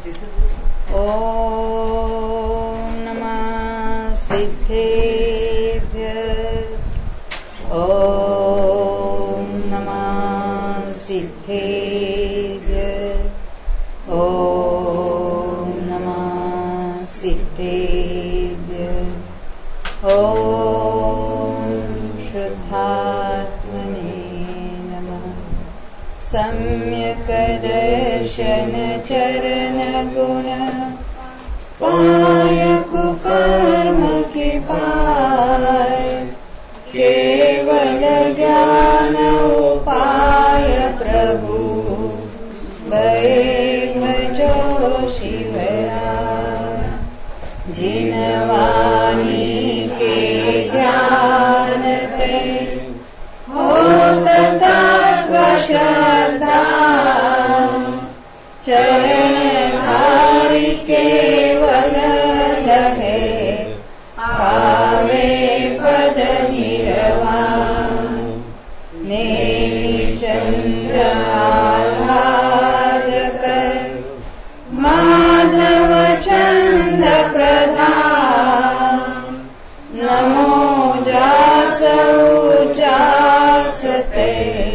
ॐ नमः सिद्धेभ्यः। ॐ नमः सिद्धेभ्यः। ॐ नमः सिद्धेभ्यः। ॐ शुद्धात्मने नमः। सम्यक् दर्शन चरण गुण पाय कुकर्म के पाय, केवल ज्ञान उपाय प्रभु भय भजो शिवया। जिन वाणी के ज्ञान ते होत तत्व श्रद्धा, चरण धारी केवल लहे आवे पद निर्वाण। नेमि चंद्र आह्लाद कर माधव चंद प्रधान। नमो जास उजासते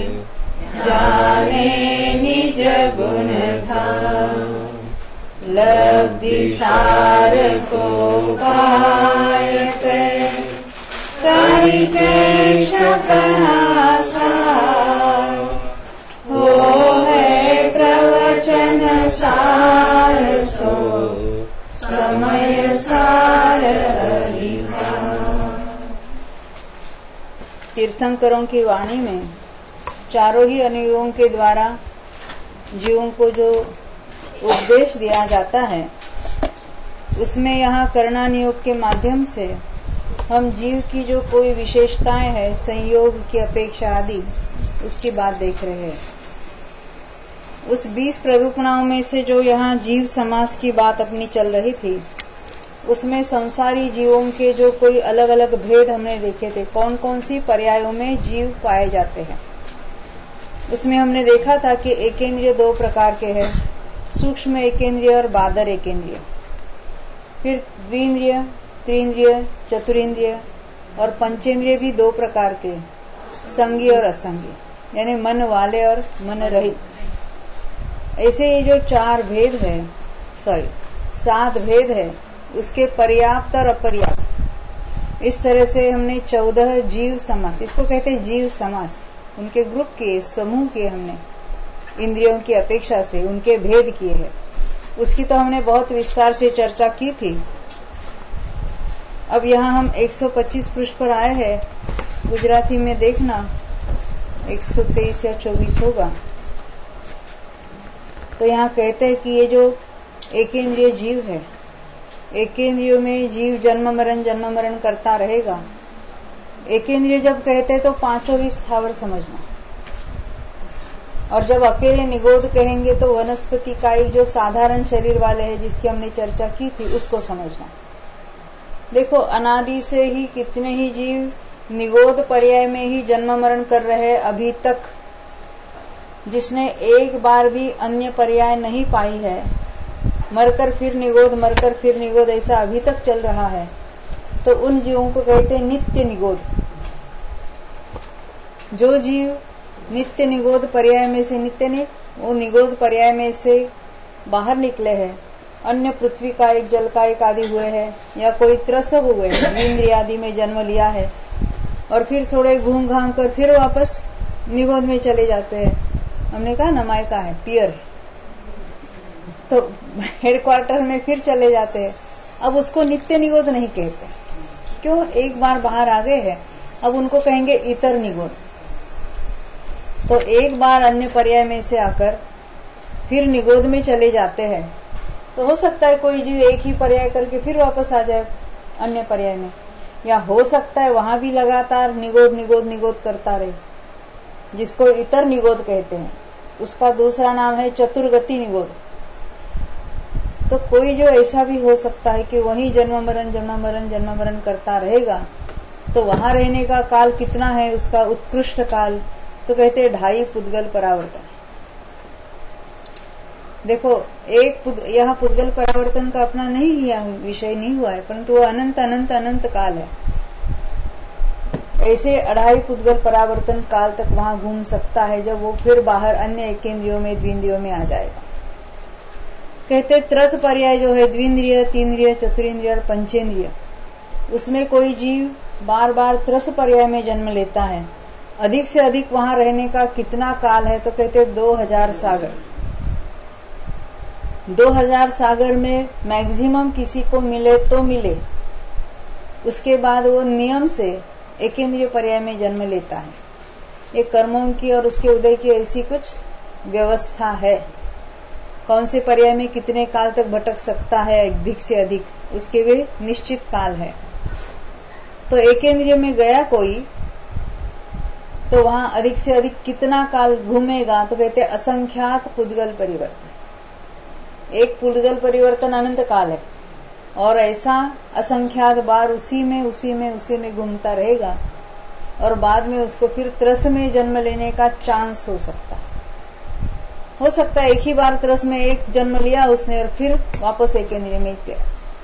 जाने निज गुण धाम। लब्धि सार को पाय करिके शकनासा, हो है प्रवचन सार सो समय सार लिखा। तीर्थंकरों की वाणी में चारों ही अनुयोगों के द्वारा जीवों को जो उपदेश दिया जाता है, उसमें यहाँ करणानियोग के माध्यम से हम जीव की जो कोई विशेषताएं हैं, संयोग की अपेक्षा आदि, उसकी बात देख रहे हैं। उस 20 प्ररूपणाओं में से जो यहाँ जीव समास की बात अपनी चल रही थी, उसमें संसारी जीवों के जो कोई अलग अलग भेद हमने देखे थे, कौन कौन सी पर्यायों में जीव पाए जाते हैं। उसमें हमने देखा था कि एकेंद्रिय 2 प्रकार के हैं, सूक्ष्म एकेंद्रिय और बादर एकेंद्रिय। फिर द्विंद्रिय, त्रिंद्रिय, चतुरिंद्रिय और पंचेंद्रिय भी 2 प्रकार के, संगी और असंगी, यानी मन वाले और मन रहित। ऐसे ये जो 7 भेद है, उसके पर्याप्त और अपर्याप्त, इस तरह से हमने 14 जीव समास, इसको कहते हैं जीव समास, उनके ग्रुप किए, समूह किए हमने, इंद्रियों की अपेक्षा से उनके भेद किए हैं। उसकी तो हमने बहुत विस्तार से चर्चा की थी। अब यहाँ हम 125 पृष्ठ पर आए हैं। गुजराती में देखना 123 या 24 होगा। तो यहाँ कहते हैं कि ये जो एकेंद्रिय जीव है, एकेंद्रियों में जीव जन्म मरण करता रहेगा। एकेंद्रिय जब कहते हैं तो 5 ही स्थावर समझना, और जब अकेले निगोद कहेंगे तो वनस्पति का एक जो साधारण शरीर वाले हैं, जिसकी हमने चर्चा की थी, उसको समझना। देखो, अनादि से ही कितने ही जीव निगोद पर्याय में ही जन्म मरण कर रहे हैं अभी तक। जिसने एक बार भी अन्य पर्याय नहीं पाई है, मरकर फिर निगोद ऐसा अभी तक चल रहा है, तो उन जीवों को कहते हैं नित्य निगोद। जो जीव नित्य निगोद पर्याय में से, नित्य नहीं, वो निगोद पर्याय में से बाहर निकले हैं, अन्य पृथ्वी का एक, जल का एक आदि हुए हैं, या कोई त्रसव हुए हैं, इंद्रिय आदि में जन्म लिया है, और फिर थोड़े घूम घाम कर फिर वापस निगोद में चले जाते हैं। हमने कहा नमायका है, पियर, तो हेडक्वार्टर में फिर चले जाते हैं। अब उसको नित्य निगोद नहीं कहते, क्यों? एक बार बाहर आ गए हैं, अब उनको कहेंगे इतर निगोद। तो एक बार अन्य पर्याय में से आकर फिर निगोद में चले जाते हैं, तो हो सकता है कोई जीव एक ही पर्याय करके फिर वापस आ जाए अन्य पर्याय में, या हो सकता है वहां भी लगातार निगोद करता रहे, जिसको इतर निगोद कहते हैं। उसका दूसरा नाम है चतुर्गति निगोद। तो कोई जो ऐसा भी हो सकता है कि वही जन्म मरण करता रहेगा, तो वहां रहने का काल कितना है, उसका उत्कृष्ट काल तो कहते हैं 2.5 पुद्गल परावर्तन। देखो, यहाँ पुद्गल परावर्तन का अपना नहीं विषय नहीं हुआ है, परंतु वो अनंत अनंत अनंत काल है। ऐसे 2.5 पुद्गल परावर्तन काल तक वहां घूम सकता है, जब वो फिर बाहर अन्य एकेंद्रियों में द्विंद्रियों में आ जाएगा। कहते त्रस पर्याय जो है द्विंद्रिय, तीन्द्रिय, चतुरेंद्रिय और पंचेंद्रिय, उसमें कोई जीव बार बार त्रस पर्याय में जन्म लेता है। अधिक से अधिक वहां रहने का कितना काल है, तो कहते 2000 सागर। 2000 सागर में मैक्सिमम किसी को मिले तो मिले, उसके बाद वो नियम से एकेंद्रिय पर्याय में जन्म लेता है। ये कर्मों की और उसके उदय की ऐसी कुछ व्यवस्था है। कौन से पर्याय में कितने काल तक भटक सकता है अधिक से अधिक, उसके वे निश्चित काल है। तो एकेंद्रिय में गया कोई तो वहां अधिक से अधिक कितना काल घूमेगा, तो कहते असंख्यात पुद्गल परिवर्तन। एक पुद्गल परिवर्तन अनंत काल है, और ऐसा असंख्यात बार उसी में घूमता रहेगा, और बाद में उसको फिर त्रस में जन्म लेने का चांस हो सकता है। एक ही बार त्रस में एक जन्म लिया उसने और फिर वापस एकेंद्रिय में गया।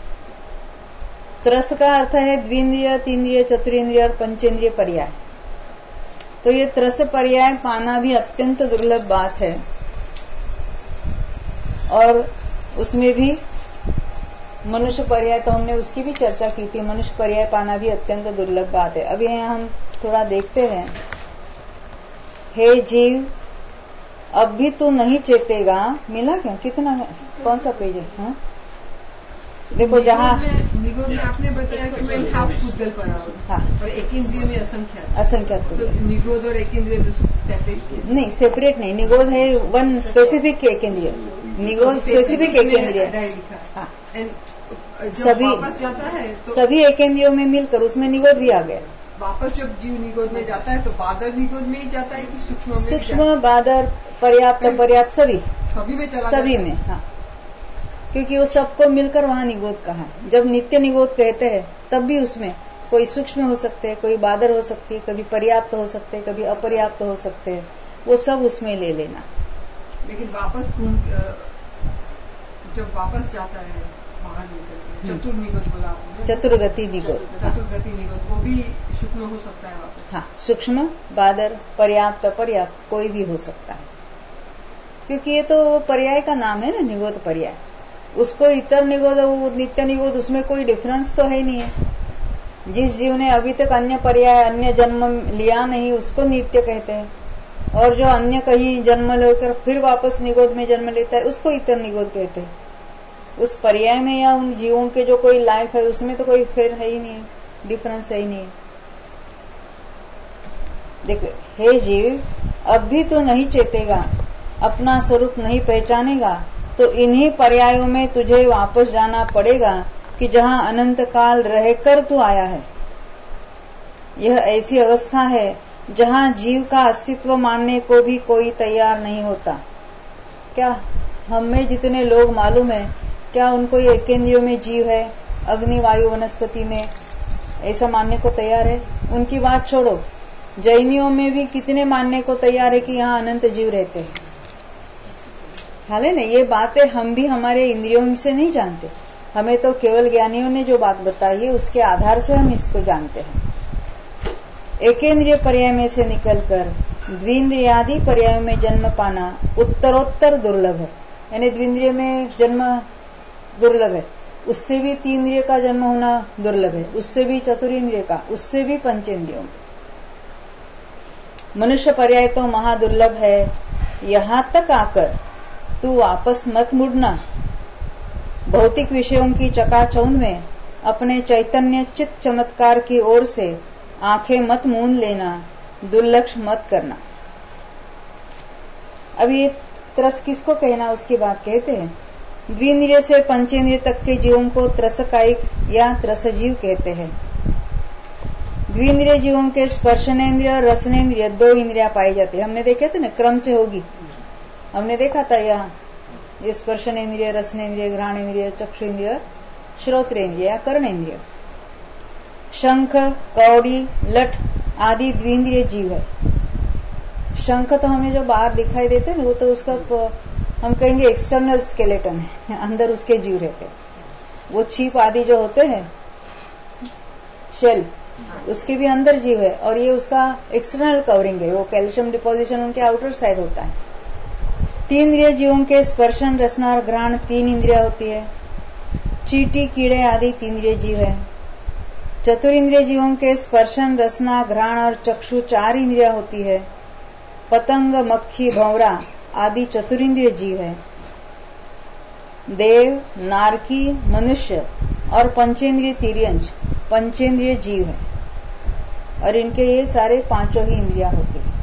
त्रस का अर्थ है द्विंद्रिय, तीन्द्रिय, चतुरेंद्रिय और पंचेंद्रिय पर्याय। तो ये त्रस पर्याय पाना भी अत्यंत दुर्लभ बात है, और उसमें भी मनुष्य पर्याय, तो हमने उसकी भी चर्चा की थी। मनुष्य पर्याय पाना भी अत्यंत दुर्लभ बात है। अभी यहाँ हम थोड़ा देखते हैं। हे जीव, अब भी तू नहीं चेतेगा। मिला क्या? कितना है? कौन सा पेज है? हाँ? देखो जहाँ निगोद में आपने बताया कि मैं हाफ पुद्गल परावर्तन, हाँ, और एकेंद्रिय में असंख्यात। तो निगोद और एकेंद्रिय सेपरेट नहीं, सेपरेट नहीं। निगोद है वन स्पेसिफिक एकेंद्रिय, निगोद स्पेसिफिक एकेंद्रिय। हाँ, सभी वापस जाता है तो सभी एकेंद्रियों में मिलकर उसमें निगोद भी आ गया। वापस जब जीव निगोद में जाता है तो बादर निगोद में ही जाता है कि सूक्ष्म, बादर, पर्याप्त सभी में चला सभी में। हाँ, क्योंकि वो सबको मिलकर वहां निगोद कहा। जब नित्य निगोद कहते हैं तब भी उसमें कोई सूक्ष्म हो सकते हैं, कोई बादर हो सकती है, कभी पर्याप्त हो सकते हैं, कभी अपर्याप्त हो सकते हैं, वो सब उसमें ले लेना। लेकिन वापस जब वापस जाता है बाहर निकल, चतुर्निगोद बोला आपने, चतुर्गति निगोद, वो भी सूक्ष्म हो सकता है वापस। हाँ, सूक्ष्म, बादर, पर्याप्त, अपर्याप्त कोई भी हो सकता है, क्योंकि ये तो पर्याय का नाम है ना, निगोद पर्याय। उसको इतर निगोद, नित्य निगोद, उसमें कोई डिफरेंस तो है नहीं है। जिस जीव ने अभी तक अन्य पर्याय, अन्य जन्म लिया नहीं, उसको नित्य कहते हैं, और जो अन्य कहीं जन्म लेकर फिर वापस निगोद में जन्म लेता है उसको इतर निगोद कहते हैं। उस पर्याय में या उन जीवों के जो कोई लाइफ है उसमें तो कोई फेर है ही नहीं, डिफरेंस है ही नहीं। देखो, हे जीव, अब भी तो नहीं चेतेगा, अपना स्वरूप नहीं पहचानेगा, तो इन्हीं पर्यायों में तुझे वापस जाना पड़ेगा कि जहां अनंत काल रहकर तू आया है। यह ऐसी अवस्था है जहां जीव का अस्तित्व मानने को भी कोई तैयार नहीं होता। क्या हमें जितने लोग मालूम है, क्या उनको ये एकेंद्रियों में जीव है, अग्नि, वायु, वनस्पति में, ऐसा मानने को तैयार है? उनकी बात छोड़ो, जैनियों में भी कितने मानने को तैयार है कि यहाँ अनंत जीव रहते हैं। हाले ना, ये बातें हम भी हमारे इंद्रियों से नहीं जानते, हमें तो केवल ज्ञानियों ने जो बात बताई है उसके आधार से हम इसको जानते हैं। एकेंद्रिय पर्याय में से निकलकर द्विंद्रियादि पर्याय में जन्म पाना उत्तरोत्तर दुर्लभ है। यानी द्विंद्रिय में जन्म दुर्लभ है, उससे भी तीन्द्रिय का जन्म होना दुर्लभ है, उससे भी चतुरेंद्रिय का, उससे भी पंचेंद्रियों का। मनुष्य पर्याय तो महादुर्लभ है। यहां तक आकर तू वापस मत मुड़ना। भौतिक विषयों की चकाचौंध में अपने चैतन्य चित्त चमत्कार की ओर से आंखें मत मूंद लेना, दुर्लक्ष्य मत करना। अब ये त्रस किसको कहना, उसकी बात कहते हैं। द्विंद्रिय से पंचेंद्रिय तक के जीवों को त्रसकायिक या त्रसजीव कहते हैं। द्विंद्रिय जीवों के स्पर्शनेन्द्रिय और रसनेन्द्रिय 2 इंद्रियां पाई जाती है। हमने देखे थे ना, क्रम से होगी, हमने देखा था यहाँ, ये स्पर्शनेन्द्रिय, रसनेन्द्रिय, घ्राणेन्द्रिय, चक्षुरेन्द्रिय, श्रोत्रेन्द्रिय या कर्णेन्द्रिय। शंख, कौड़ी, लठ आदि द्विंद्रिय जीव है। शंख तो हमें जो बाहर दिखाई देते हैं वो तो उसका हम कहेंगे एक्सटर्नल स्केलेटन है, अंदर उसके जीव रहते हैं। वो चीप आदि जो होते हैं शेल, उसके भी अंदर जीव है, और ये उसका एक्सटर्नल कवरिंग है। वो कैल्शियम डिपोजिशन उनके आउटर साइड होता है। 3 इंद्रिय जीवों के स्पर्शन, रसना और घ्राण 3 इंद्रिया होती है। चींटी, कीड़े आदि 3 इंद्रिय जीव है। चतुरिंद्रिय जीवों के स्पर्शन, रसना, घ्राण और चक्षु 4 इंद्रिया होती है। पतंग, मक्खी, भंवरा आदि चतुरिंद्रिय जीव है। देव, नारकी, मनुष्य और पंचेंद्रिय तिर्यंच पंचेंद्रिय जीव है, और इनके ये सारे 5 ही इंद्रिया होती है।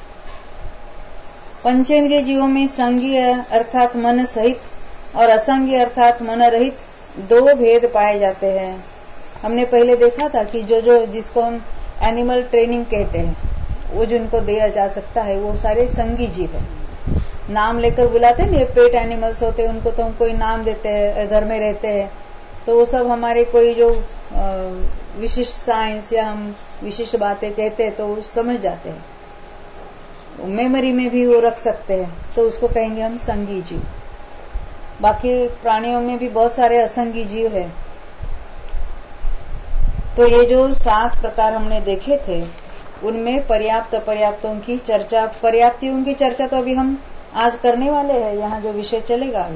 पंचेंद्रिय जीवों में संज्ञ अर्थात मन सहित और असंज्ञ अर्थात मन रहित 2 भेद पाए जाते हैं। हमने पहले देखा था कि जो जिसको हम एनिमल ट्रेनिंग कहते हैं, वो जिनको दिया जा सकता है वो सारे संज्ञ जीव है। नाम लेकर बुलाते हैं, ये पेट एनिमल्स होते हैं, उनको तो हम कोई नाम देते हैं, घर में रहते हैं, तो वो सब हमारे कोई जो विशिष्ट साइंस या हम विशिष्ट बातें कहते हैं तो वो समझ जाते हैं, मेमोरी में भी वो रख सकते हैं, तो उसको कहेंगे हम संज्ञ जीव। बाकी प्राणियों में भी बहुत सारे असंज्ञ जीव है। तो ये जो 7 प्रकार हमने देखे थे, उनमें पर्याप्त अपर्याप्तों की चर्चा, पर्याप्तियों की चर्चा तो अभी हम आज करने वाले हैं, यहाँ जो विषय चलेगा अभी।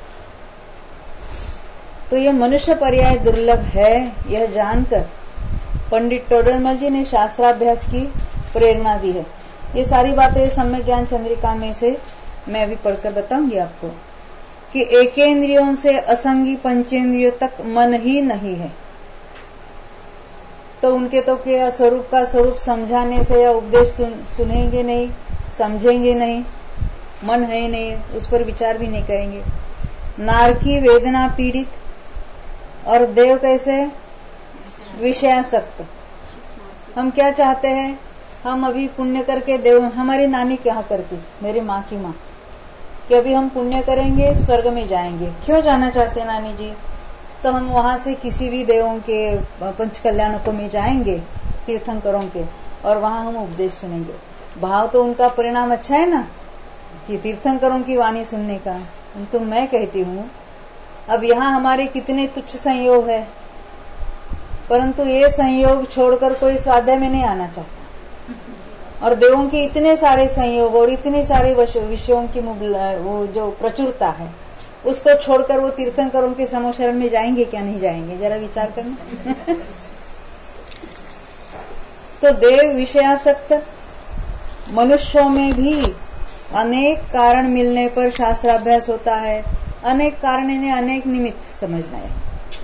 तो ये मनुष्य पर्याय दुर्लभ है, यह जानकर पंडित टोडरमल जी ने शास्त्राभ्यास की प्रेरणा दी है। ये सारी बातें सम्यक ज्ञान चंद्रिका में से मैं अभी पढ़कर बताऊंगी आपको कि एकेंद्रियों से असंगी पंचेंद्रियों तक मन ही नहीं है। तो उनके तो क्या स्वरूप का स्वरूप समझाने से या उपदेश सुनेंगे नहीं, समझेंगे नहीं, मन है ही नहीं, उस पर विचार भी नहीं करेंगे। नारकी वेदना पीड़ित, और देव कैसे विषयासक्त। हम क्या चाहते हैं, हम अभी पुण्य करके देव, हमारी नानी क्या करती, मेरी माँ की माँ, कि अभी हम पुण्य करेंगे स्वर्ग में जाएंगे। क्यों जाना चाहते हैं नानी जी? तो हम वहां से किसी भी देवों के पंच कल्याणकों में जाएंगे, तीर्थंकरों के, और वहां हम उपदेश सुनेंगे। भाव तो उनका परिणाम अच्छा है ना, कि तीर्थंकरों की वाणी सुनने का। तो मैं कहती हूँ, अब यहाँ हमारे कितने तुच्छ संयोग है, परंतु ये संयोग छोड़कर कोई स्वाध्याय में नहीं आना चाहता। और देवों के इतने सारे संयोग और इतने सारे विषयों की वो जो प्रचुरता है, उसको छोड़कर वो तीर्थंकरों के समोशरण में जाएंगे क्या? नहीं जाएंगे, जरा विचार करना। तो देव विषयासक्त मनुष्यों में भी अनेक कारण मिलने पर शास्त्राभ्यास होता है। अनेक कारण इन्हें अनेक निमित्त समझना है।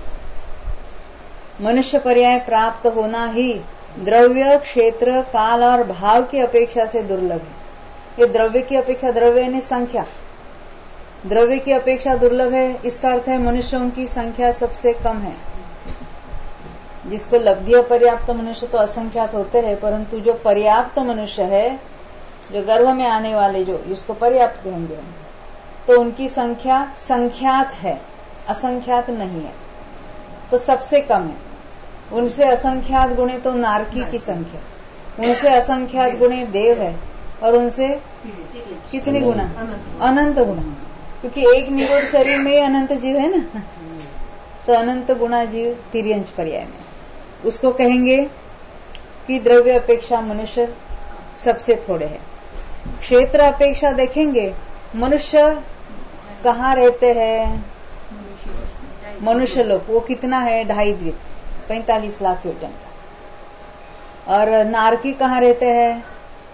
मनुष्य पर्याय प्राप्त होना ही द्रव्य, क्षेत्र, काल और भाव की अपेक्षा से दुर्लभ है। ये द्रव्य की अपेक्षा, द्रव्य यानी संख्या, द्रव्य की अपेक्षा दुर्लभ है। इसका अर्थ है मनुष्यों की संख्या सबसे कम है। जिसको लब्धि पर्याप्त मनुष्य तो असंख्यात होते हैं, परंतु जो पर्याप्त मनुष्य है, जो गर्भ में आने वाले, जो जिसको पर्याप्त कहेंगे, तो उनकी संख्या संख्यात है, असंख्यात नहीं है, तो सबसे कम है। उनसे असंख्यात गुणे तो नारकी की संख्या, उनसे असंख्यात गुणे देव है, और उनसे कितने गुना? अनंत गुना, क्योंकि एक निगोड़ शरीर में अनंत जीव है ना, तो अनंत गुणा जीव तिर्यंच पर्याय में उसको कहेंगे कि द्रव्य अपेक्षा मनुष्य सबसे थोड़े है। क्षेत्र अपेक्षा देखेंगे, मनुष्य कहाँ रहते हैं? मनुष्य लोक, वो कितना है? 2.5 द्वीप, 45 लाख योजन का। और नारकी कहाँ रहते हैं?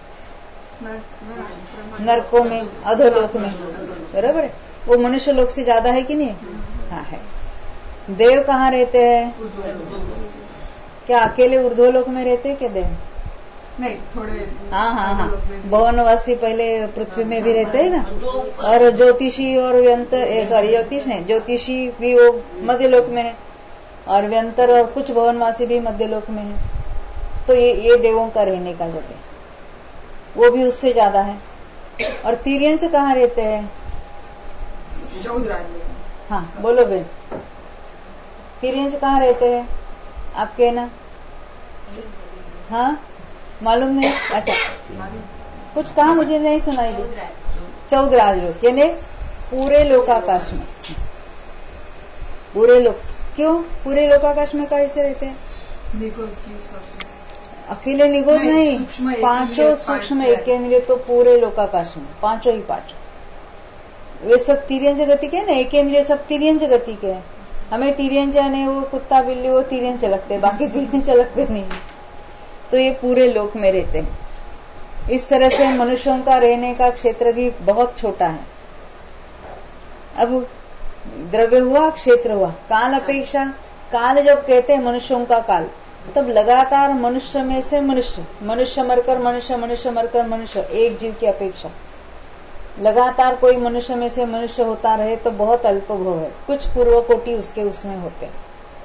नरकों में, अधोलोक में, बराबर है। वो मनुष्य लोक से ज्यादा है कि नहीं? हाँ है। देव कहाँ रहते हैं? क्या अकेले ऊर्ध्वलोक में रहते हैं क्या देव? नहीं, थोड़े। हाँ, भवनवासी पहले पृथ्वी में भी रहते हैं ना, और ज्योतिषी और व्यंतर, सॉरी ज्योतिष नहीं, ज्योतिषी भी वो मध्यलोक में है, और व्यंतर और कुछ भवनवासी भी मध्यलोक में है। तो ये देवों का रहने का जगह, वो भी उससे ज्यादा है। और तिर्यंच कहाँ रहते हैं? 14 राज्य। हाँ बोलो बेन, तिर्यंच कहाँ रहते हैं आपके ना? हाँ मालूम नहीं? अच्छा, कुछ कहा मुझे नहीं सुनाई दी। 14 राजलोक, यानी पूरे लोकाकाश में, पूरे लोक, क्यों पूरे लोकाकाश में कैसे रहते हैं? अकेले निगोद नहीं, पांचों सूक्ष्म एकेंद्रिय तो पूरे लोकाकाश में, पांचों ही पांचों। वे सब तिर्यंज गति के ना, एकेंद्रिय सब तिर्यंज गति के हैं। हमें तिर्यंज नहीं, वो कुत्ता बिल्ली वो तिर्यंज चलकते, बाकी तिर्यंज चलकते नहीं। तो ये पूरे लोक में रहते हैं। इस तरह से मनुष्यों का रहने का क्षेत्र भी बहुत छोटा है। अब द्रव्य हुआ, क्षेत्र हुआ, काल अपेक्षा, काल जब कहते हैं मनुष्यों का काल, तब लगातार मनुष्य में से मनुष्य, मनुष्य मरकर मनुष्य, मनुष्य मरकर मनुष्य, एक जीव की अपेक्षा लगातार कोई मनुष्य में से मनुष्य होता रहे तो बहुत अल्पभोग है। कुछ पूर्व कोटि उसके उसमें होते हैं।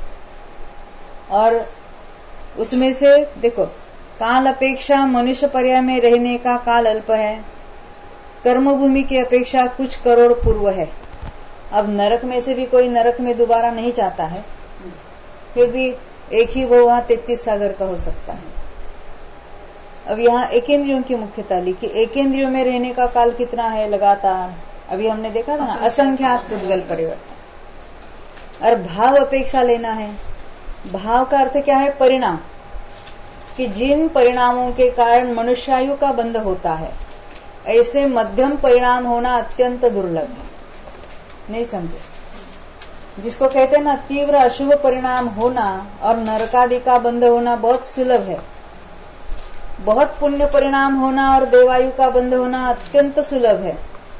और उसमें से देखो, काल अपेक्षा मनुष्य पर्याय में रहने का काल अल्प है। कर्मभूमि की अपेक्षा कुछ करोड़ पूर्व है। अब नरक में से भी कोई नरक में दोबारा नहीं जाता है, फिर भी एक ही वो वहां 33 सागर का हो सकता है। अब यहाँ एकेंद्रियों की मुख्यता ली कि एकेंद्रियों में रहने का काल कितना है लगातार। अभी हमने देखा था ना, असंख्यात पुद्गल परिवर्तन। और भाव अपेक्षा लेना है। भाव का अर्थ क्या है? परिणाम, कि जिन परिणामों के कारण मनुष्यायु का बंध होता है, ऐसे मध्यम परिणाम होना अत्यंत दुर्लभ है। नहीं समझे? जिसको कहते हैं ना, तीव्र अशुभ परिणाम होना और नरकादि का बंध होना बहुत सुलभ है। बहुत पुण्य परिणाम होना और देवायु का बंध होना अत्यंत सुलभ है।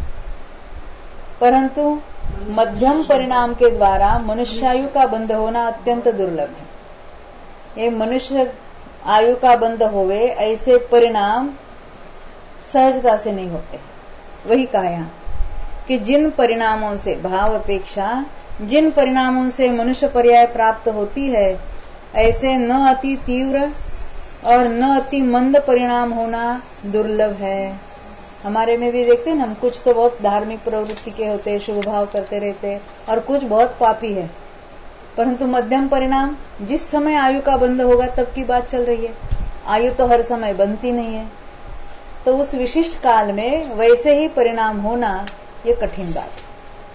परंतु मध्यम परिणाम के द्वारा मनुष्यायु का बंध होना अत्यंत दुर्लभ है। ये मनुष्य आयु का बंध होवे ऐसे परिणाम सहजता से नहीं होते। वही कहा यहाँ कि जिन परिणामों से, भाव अपेक्षा जिन परिणामों से मनुष्य पर्याय प्राप्त होती है, ऐसे न अति तीव्र और न अति मंद परिणाम होना दुर्लभ है। हमारे में भी देखते हैं ना, हम कुछ तो बहुत धार्मिक प्रवृत्ति के होते हैं, शुभ भाव करते रहते हैं, और कुछ बहुत पापी है। परंतु मध्यम परिणाम, जिस समय आयु का बंध होगा तब की बात चल रही है। आयु तो हर समय बनती नहीं है, तो उस विशिष्ट काल में वैसे ही परिणाम होना ये कठिन बात है।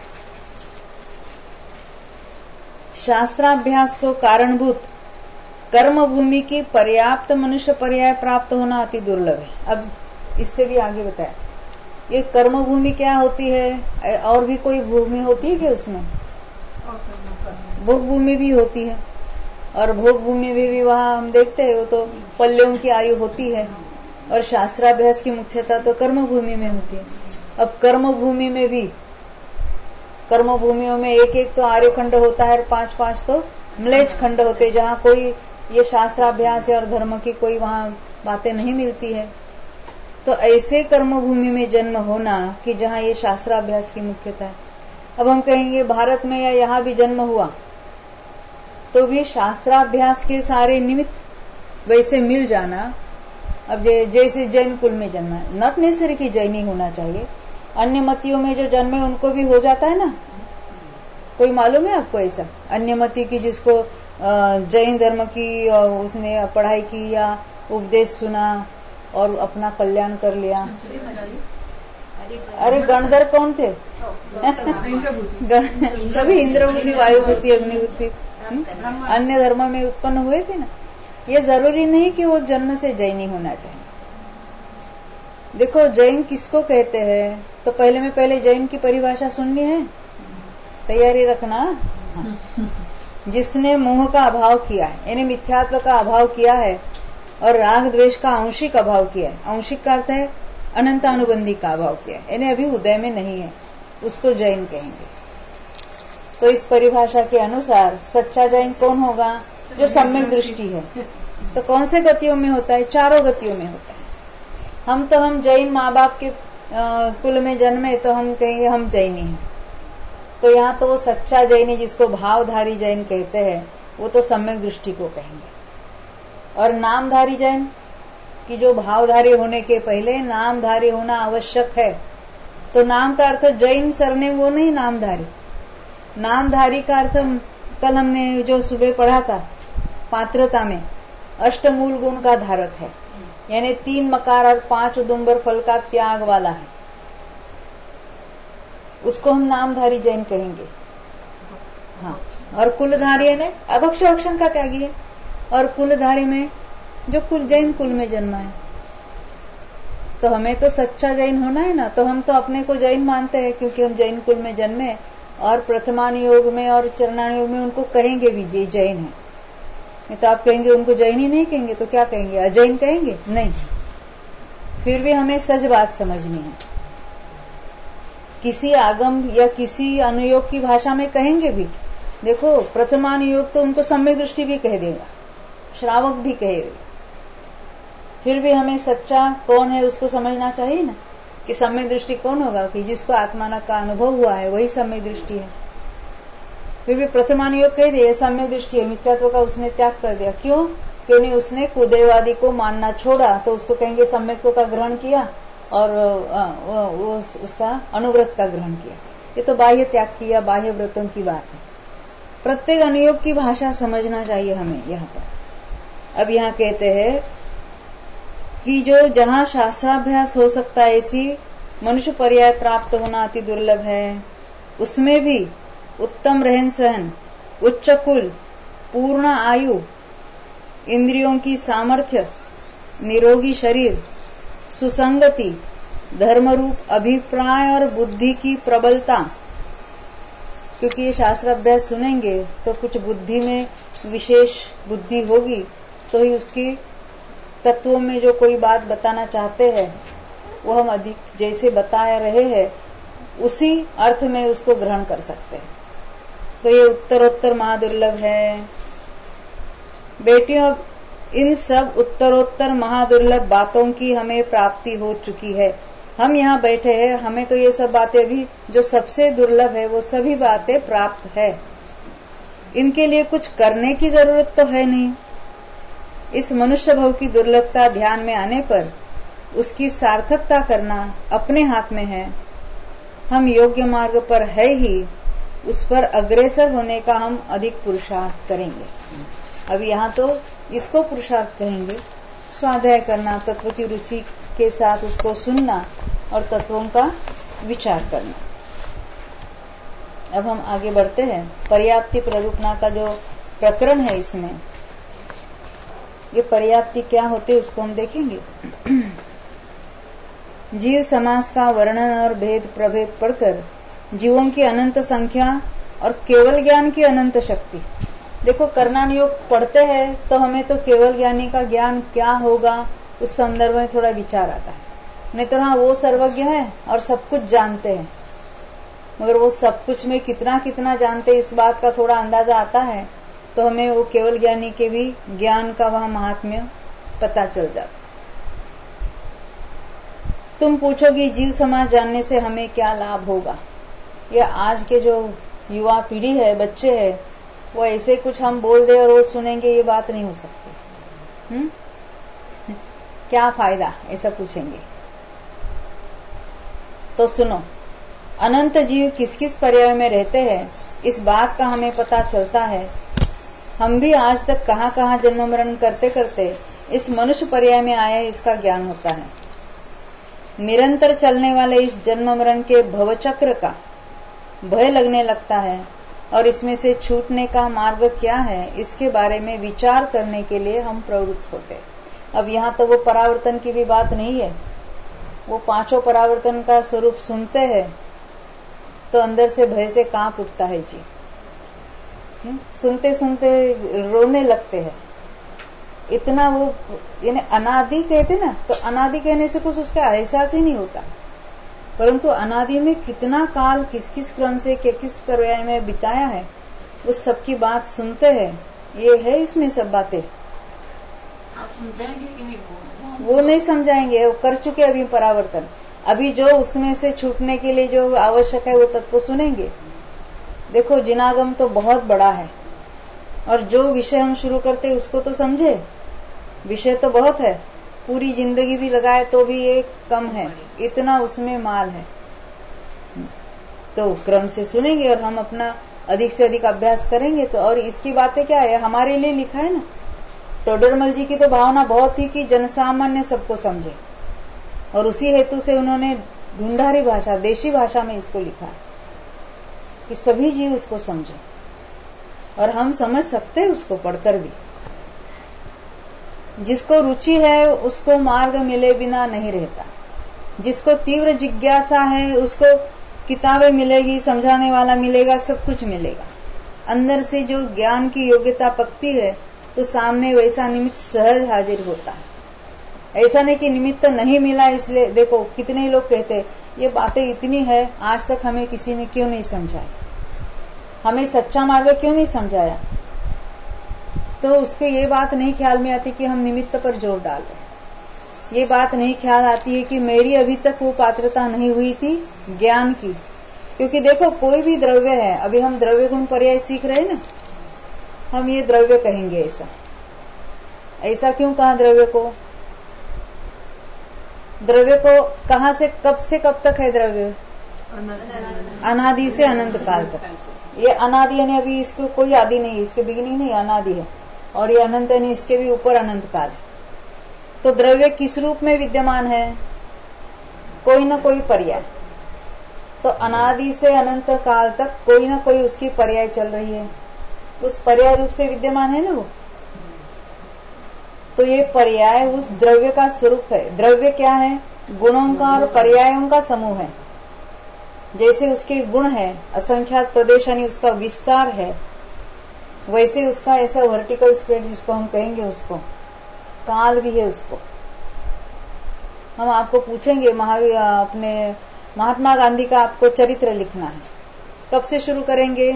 शास्त्राभ्यास को कारणभूत कर्म भूमि की पर्याप्त मनुष्य पर्याय प्राप्त होना अति दुर्लभ है। अब इससे भी आगे बताया, ये कर्म भूमि क्या होती है? और भी कोई भूमि होती है क्या उसमें? भोग भूमि भी होती है, और भोग भूमि में भी वहां हम देखते हैं वो तो पल्यों की आयु होती है, और शास्त्राभ्यास की मुख्यता तो कर्म भूमि में होती है। अब कर्म भूमि में भी, कर्म भूमियों में एक एक तो आर्य खंड होता है और 5-5 तो म्लेच्छ खंड होते हैं, जहाँ कोई ये शास्त्राभ्यास और धर्म की कोई वहां बातें नहीं मिलती है। तो ऐसे कर्म भूमि में जन्म होना कि जहाँ ये शास्त्राभ्यास की मुख्यता है। अब हम कहेंगे भारत में या यहाँ भी जन्म हुआ तो भी शास्त्राभ्यास के सारे निमित्त वैसे मिल जाना। अब जैसे जैन कुल में जन्मा, नॉट नेसेसरी कि जैन ही होना चाहिए, अन्य मतियों में जो जन्मे उनको भी हो जाता है ना। कोई मालूम है आपको ऐसा अन्य मति की जिसको जैन धर्म की उसने पढ़ाई की या उपदेश सुना और अपना कल्याण कर लिया? अरे गणधर कौन थे? सभी इंद्रबुद्धि, वायुबुद्धि, अग्निबुद्धि अन्य धर्म में उत्पन्न हुए थे ना। ये जरूरी नहीं कि वो जन्म से जैनी होना चाहिए। देखो जैन किसको कहते हैं, तो पहले जैन की परिभाषा सुननी है, तैयारी रखना। जिसने मोह का अभाव किया है, यानी मिथ्यात्व का अभाव किया है, और राग द्वेष का आंशिक अभाव किया है। आंशिक का अर्थ है अनंतानुबंधी का अभाव किया है, यानी अभी उदय में नहीं है, उसको जैन कहेंगे। तो इस परिभाषा के अनुसार सच्चा जैन कौन होगा? जो सम्यक दृष्टि है। तो कौन से गतियों में होता है? चारों गतियों में होता है। हम जैन माँ बाप के कुल में जन्मे तो हम कहेंगे हम जैनी हैं। तो यहाँ तो वो सच्चा जैनी जिसको भावधारी जैन कहते हैं, वो तो सम्यक दृष्टि को कहेंगे। और नामधारी जैन कि जो भावधारी होने के पहले नामधारी होना आवश्यक है। तो नाम का अर्थ जैन सरनेम वो नहीं, नामधारी। नामधारी का अर्थ कल हमने जो सुबह पढ़ा था पात्रता में, अष्टमूल गुण का धारक है, यानी 3 मकार और 5 उदुम्बर फल का त्याग वाला है। उसको हम नामधारी जैन कहेंगे। हाँ, और कुलधारी ने अभक्ष भक्षण का त्यागी है, और कुलधारी में जो जैन कुल में जन्मा है। तो हमें तो सच्चा जैन होना है ना, तो हम तो अपने को जैन मानते हैं क्योंकि हम जैन कुल में जन्मे, और प्रथमान योग में और चरणान योग में उनको कहेंगे भी ये जैन है। नहीं तो आप कहेंगे उनको जैन ही नहीं कहेंगे तो क्या कहेंगे, अजैन कहेंगे? नहीं, फिर भी हमें सच बात समझनी है। किसी आगम या किसी अनुयोग की भाषा में कहेंगे भी, देखो प्रथमान योग तो उनको सम्यक दृष्टि भी कह देगा, श्रावक भी कहेगा, फिर भी हमें सच्चा कौन है उसको समझना चाहिए ना, कि सम्यक दृष्टि कौन होगा, कि जिसको आत्माना का अनुभव हुआ है वही सम्यक दृष्टि है। फिर भी प्रथमान योग कह दिए सम्यक दृष्टि है, मिथ्यात्व का उसने त्याग कर दिया। क्यों? क्योंकि उसने कुदेवादी को मानना छोड़ा, तो उसको कहेंगे सम्यक्त्व का ग्रहण किया और उसका अनुव्रत का ग्रहण किया। ये तो बाह्य त्याग किया, बाह्य व्रतों की बात है। प्रत्येक अनुयोग की भाषा समझना चाहिए हमें। यहाँ पर अब यहाँ कहते हैं कि जो जहाँ शास्त्राभ्यास हो सकता है ऐसी मनुष्य पर्याय प्राप्त होना अति दुर्लभ है, उसमें भी उत्तम रहन सहन, उच्च कुल, पूर्ण आयु, इंद्रियों की सामर्थ्य, निरोगी शरीर, सुसंगति, धर्मरूप अभिप्राय और बुद्धि की प्रबलता, क्योंकि ये शास्त्र अभ्यास सुनेंगे तो कुछ बुद्धि में विशेष बुद्धि होगी, तो ही उसकी तत्वों में जो कोई बात बताना चाहते हैं वो हम अधिक जैसे बता रहे हैं उसी अर्थ में उसको ग्रहण कर सकते हैं। तो ये उत्तरोत्तर महादुर्लभ है बेटियों। इन सब उत्तरोत्तर महादुर्लभ बातों की हमें प्राप्ति हो चुकी है। हम यहाँ बैठे हैं, हमें तो ये सब बातें भी जो सबसे दुर्लभ है वो सभी बातें प्राप्त है। इनके लिए कुछ करने की जरूरत तो है नहीं। इस मनुष्य भव की दुर्लभता ध्यान में आने पर उसकी सार्थकता करना अपने हाथ में है। हम योग्य मार्ग पर है ही, उस पर अग्रसर होने का हम अधिक पुरुषार्थ करेंगे। अब यहाँ तो इसको पुरुषार्थ कहेंगे, स्वाध्याय करना, तत्व की रुचि के साथ उसको सुनना और तत्वों का विचार करना। अब हम आगे बढ़ते हैं। पर्याप्ति प्ररूपणा का जो प्रकरण है, इसमें ये पर्याप्ति क्या होती है उसको हम देखेंगे। जीव समास का वर्णन और भेद प्रभेद पढ़कर जीवों की अनंत संख्या और केवल ज्ञान की अनंत शक्ति। देखो कर्णान योग पढ़ते हैं तो हमें तो केवल ज्ञानी का ज्ञान क्या होगा उस संदर्भ में थोड़ा विचार आता है। नहीं तो हाँ, वो सर्वज्ञ है और सब कुछ जानते हैं, मगर वो सब कुछ में कितना कितना जानते हैं इस बात का थोड़ा अंदाजा आता है, तो हमें वो केवल ज्ञानी के भी ज्ञान का वहां महात्म्य पता चल जाता। तुम पूछोगी जीव समाज जानने से हमें क्या लाभ होगा। या आज के जो युवा पीढ़ी है, बच्चे हैं, वो ऐसे कुछ हम बोल दे और वो सुनेंगे, ये बात नहीं हो सकती। क्या फायदा, ऐसा पूछेंगे। तो सुनो, अनंत जीव किस किस पर्याय में रहते हैं इस बात का हमें पता चलता है। हम भी आज तक कहाँ कहाँ जन्म मरण करते करते इस मनुष्य पर्याय में आए, इसका ज्ञान होता है। निरंतर चलने वाले इस जन्म मरण के भवचक्र का भय लगने लगता है और इसमें से छूटने का मार्ग क्या है, इसके बारे में विचार करने के लिए हम प्रवृत्त होते हैं। अब यहाँ तो वो परावर्तन की भी बात नहीं है। वो पांचों परावर्तन का स्वरूप सुनते हैं तो अंदर से भय से कांप उठता है जी। सुनते सुनते रोने लगते हैं। इतना वो यानी अनादि कहते ना, तो अनादि कहने से कुछ उसका एहसास ही नहीं होता, परंतु अनादि में कितना काल किस किस क्रम से किस पर्याय में बिताया है उस सबकी बात सुनते हैं। ये है इसमें सब बातें। आप समझाएंगे कि नहीं? वो नहीं समझाएंगे, वो कर चुके अभी परावर्तन। अभी जो उसमें से छूटने के लिए जो आवश्यक है वो तत्व सुनेंगे। देखो जिनागम तो बहुत बड़ा है और जो विषय हम शुरू करते उसको तो समझे। विषय तो बहुत है, पूरी जिंदगी भी लगाए तो भी ये कम है, इतना उसमें माल है। तो क्रम से सुनेंगे और हम अपना अधिक से अधिक अभ्यास करेंगे। तो और इसकी बातें क्या है, हमारे लिए लिखा है ना। टोडरमल जी की तो भावना बहुत थी कि जनसामान्य सबको समझे, और उसी हेतु से उन्होंने ढूंढारी भाषा, देशी भाषा में इसको लिखा है। कि सभी जीव उसको समझे, और हम समझ सकते हैं उसको पढ़कर भी। जिसको रुचि है उसको मार्ग मिले बिना नहीं रहता, जिसको तीव्र जिज्ञासा है उसको किताबें मिलेगी, समझाने वाला मिलेगा, सब कुछ मिलेगा। अंदर से जो ज्ञान की योग्यता पकती है तो सामने वैसा निमित्त सहज हाजिर होता है। ऐसा नहीं कि निमित्त नहीं मिला इसलिए। देखो कितने लोग कहते ये बातें इतनी है, आज तक हमें किसी ने क्यों नहीं समझाया, हमें सच्चा मार्ग क्यों नहीं समझाया। तो उसको ये बात नहीं ख्याल में आती कि हम निमित्त पर जोर डाल रहे। ये बात नहीं ख्याल आती है कि मेरी अभी तक वो पात्रता नहीं हुई थी ज्ञान की। क्योंकि देखो कोई भी द्रव्य है, अभी हम द्रव्य गुण पर्याय सीख रहे हैं ना, हम ये द्रव्य कहेंगे। ऐसा क्यों कहा द्रव्य को? द्रव्य को कहां से कब तक है द्रव्य? अनादि से अनंत काल तक। ये अनादि यानी अभी इसको कोई आदि नहीं, इसके बिगिनिंग नहीं, अनादि है। और ये अनंत यानी इसके भी ऊपर अनंत काल है। तो द्रव्य किस रूप में विद्यमान है? कोई ना कोई पर्याय। तो अनादि से अनंत काल तक कोई ना कोई उसकी पर्याय चल रही है, उस पर्याय रूप से विद्यमान है ना वो। तो ये पर्याय उस द्रव्य का स्वरूप है। द्रव्य क्या है? गुणों का और पर्यायों का समूह है। जैसे उसके गुण है, असंख्यात प्रदेश यानी उसका विस्तार है, वैसे उसका ऐसा वर्टिकल स्प्रेड जिसको हम कहेंगे, उसको काल भी है। उसको हम आपको पूछेंगे, अपने महात्मा गांधी का आपको चरित्र लिखना है, कब से शुरू करेंगे?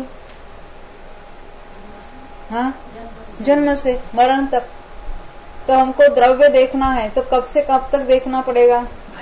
हाँ, जन्म से मरण तक। तो हमको द्रव्य देखना है तो कब से कब तक देखना पड़ेगा?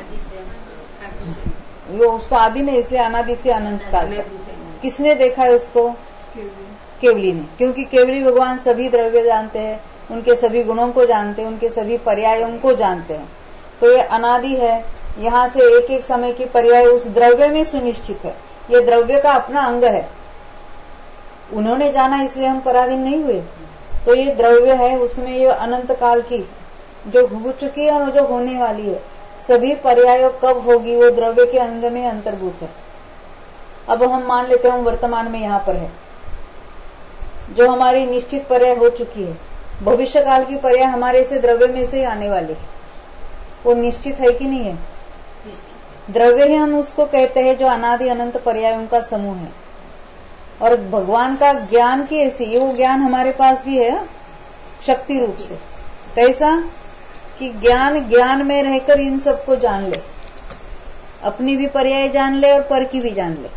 वो उसको आदि में, इसलिए अनादि से अनंत काल तक। किसने देखा है उसको? केवली ने। क्योंकि केवली भगवान सभी द्रव्य जानते हैं, उनके सभी गुणों को जानते हैं, उनके सभी पर्यायों को जानते हैं। तो ये अनादि है। यहाँ से एक एक समय की पर्याय उस द्रव्य में सुनिश्चित है। ये द्रव्य का अपना अंग है। उन्होंने जाना इसलिए हम पराधीन नहीं हुए। तो ये द्रव्य है, उसमें ये अनंत काल की जो हो चुकी है और जो होने वाली है, सभी पर्यायों कब होगी वो द्रव्य के अंग में अंतर्भूत है। अब हम मान लेते हैं हम वर्तमान में यहाँ पर है, जो हमारी निश्चित पर्याय हो चुकी है। भविष्य काल की पर्याय हमारे से द्रव्य में से आने वाली है, वो निश्चित है कि नहीं है? द्रव्य ही हम उसको कहते हैं जो अनादि अनंत पर्यायों का समूह है। और भगवान का ज्ञान की ऐसी, वो ज्ञान हमारे पास भी है शक्ति रूप से। कैसा कि ज्ञान में रहकर इन सबको जान ले, अपनी भी पर्याय जान ले और पर की भी जान ले।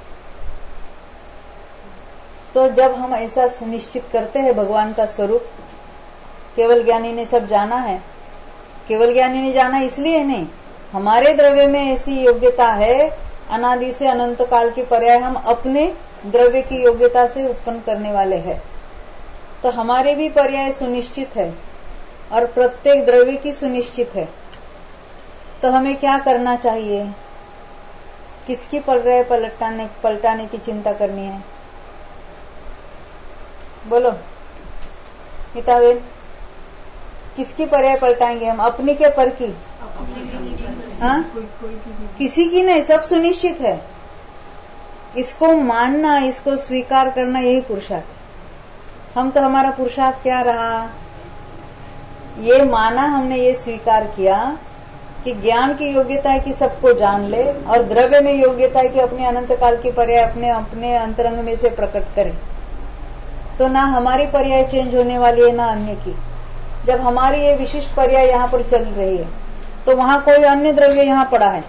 तो जब हम ऐसा सुनिश्चित करते हैं भगवान का स्वरूप, केवल ज्ञानी ने सब जाना है, केवल ज्ञानी ने जाना इसलिए नहीं, हमारे द्रव्य में ऐसी योग्यता है, अनादि से अनंत काल की पर्याय हम अपने द्रव्य की योग्यता से उत्पन्न करने वाले हैं। तो हमारे भी पर्याय सुनिश्चित है और प्रत्येक द्रव्य की सुनिश्चित है। तो हमें क्या करना चाहिए? किसकी पर्याय पलटाने की चिंता करनी है? बोलो गीताबेन, किसकी पर्याय पलटाएंगे हम? अपनी के पर की? हाँ, किसी की नहीं, सब सुनिश्चित है। इसको मानना, इसको स्वीकार करना, यही पुरुषार्थ है। हम तो हमारा पुरुषार्थ क्या रहा? ये माना हमने, ये स्वीकार किया कि ज्ञान की योग्यता है कि सबको जान ले, और द्रव्य में योग्यता है कि अपने अनंत काल की पर्याय अपने अपने अंतरंग में से प्रकट करे। तो ना हमारी पर्याय चेंज होने वाली है ना अन्य की। जब हमारी ये विशिष्ट पर्याय यहाँ पर चल रही है तो वहां कोई अन्य द्रव्य यहाँ पड़ा है,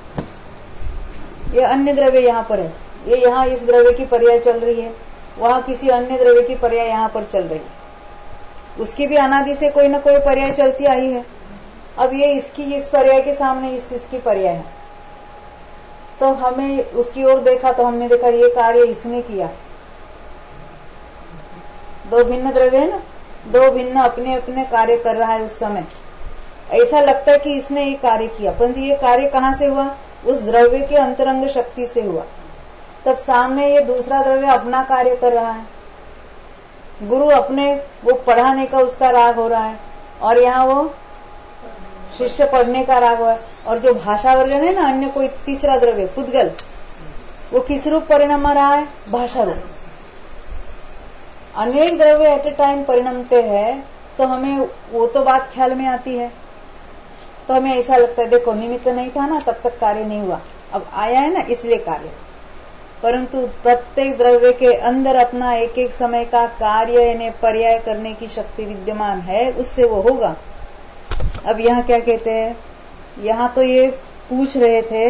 ये अन्य द्रव्य यहाँ पर है, ये यहाँ इस द्रव्य की पर्याय चल रही है, वहां किसी अन्य द्रव्य की पर्याय यहाँ पर चल रही है। उसकी भी अनादि से कोई ना कोई पर्याय चलती आई है। अब ये इसकी इस पर्याय के सामने इसकी पर्याय है, तो हमें उसकी ओर देखा तो हमने देखा ये कार्य इसने किया। दो भिन्न द्रव्य है ना, दो भिन्न अपने अपने कार्य कर रहा है। उस समय ऐसा लगता है कि इसने ये कार्य किया, परंतु ये कार्य कहाँ से हुआ? उस द्रव्य के अंतरंग शक्ति से हुआ। तब सामने ये दूसरा द्रव्य अपना कार्य कर रहा है, गुरु अपने वो पढ़ाने का उसका राग हो रहा है, और यहाँ वो शिष्य पढ़ने का राग हुआ है। और जो भाषा वर्गन है ना, अन्य कोई तीसरा द्रव्य पुद्गल, वो किस रूप परिणम रहा है? भाषा रूप। अनेक द्रव्य एट ए टाइम परिणमते हैं, तो हमें वो तो बात ख्याल में आती है, तो हमें ऐसा लगता है देखो निमित्त नहीं था ना, तब तक कार्य नहीं हुआ, अब आया है ना इसलिए कार्य। परंतु प्रत्येक द्रव्य के अंदर अपना एक एक समय का कार्य यानी पर्याय करने की शक्ति विद्यमान है, उससे वो होगा। अब यहाँ क्या कहते हैं, यहाँ तो ये पूछ रहे थे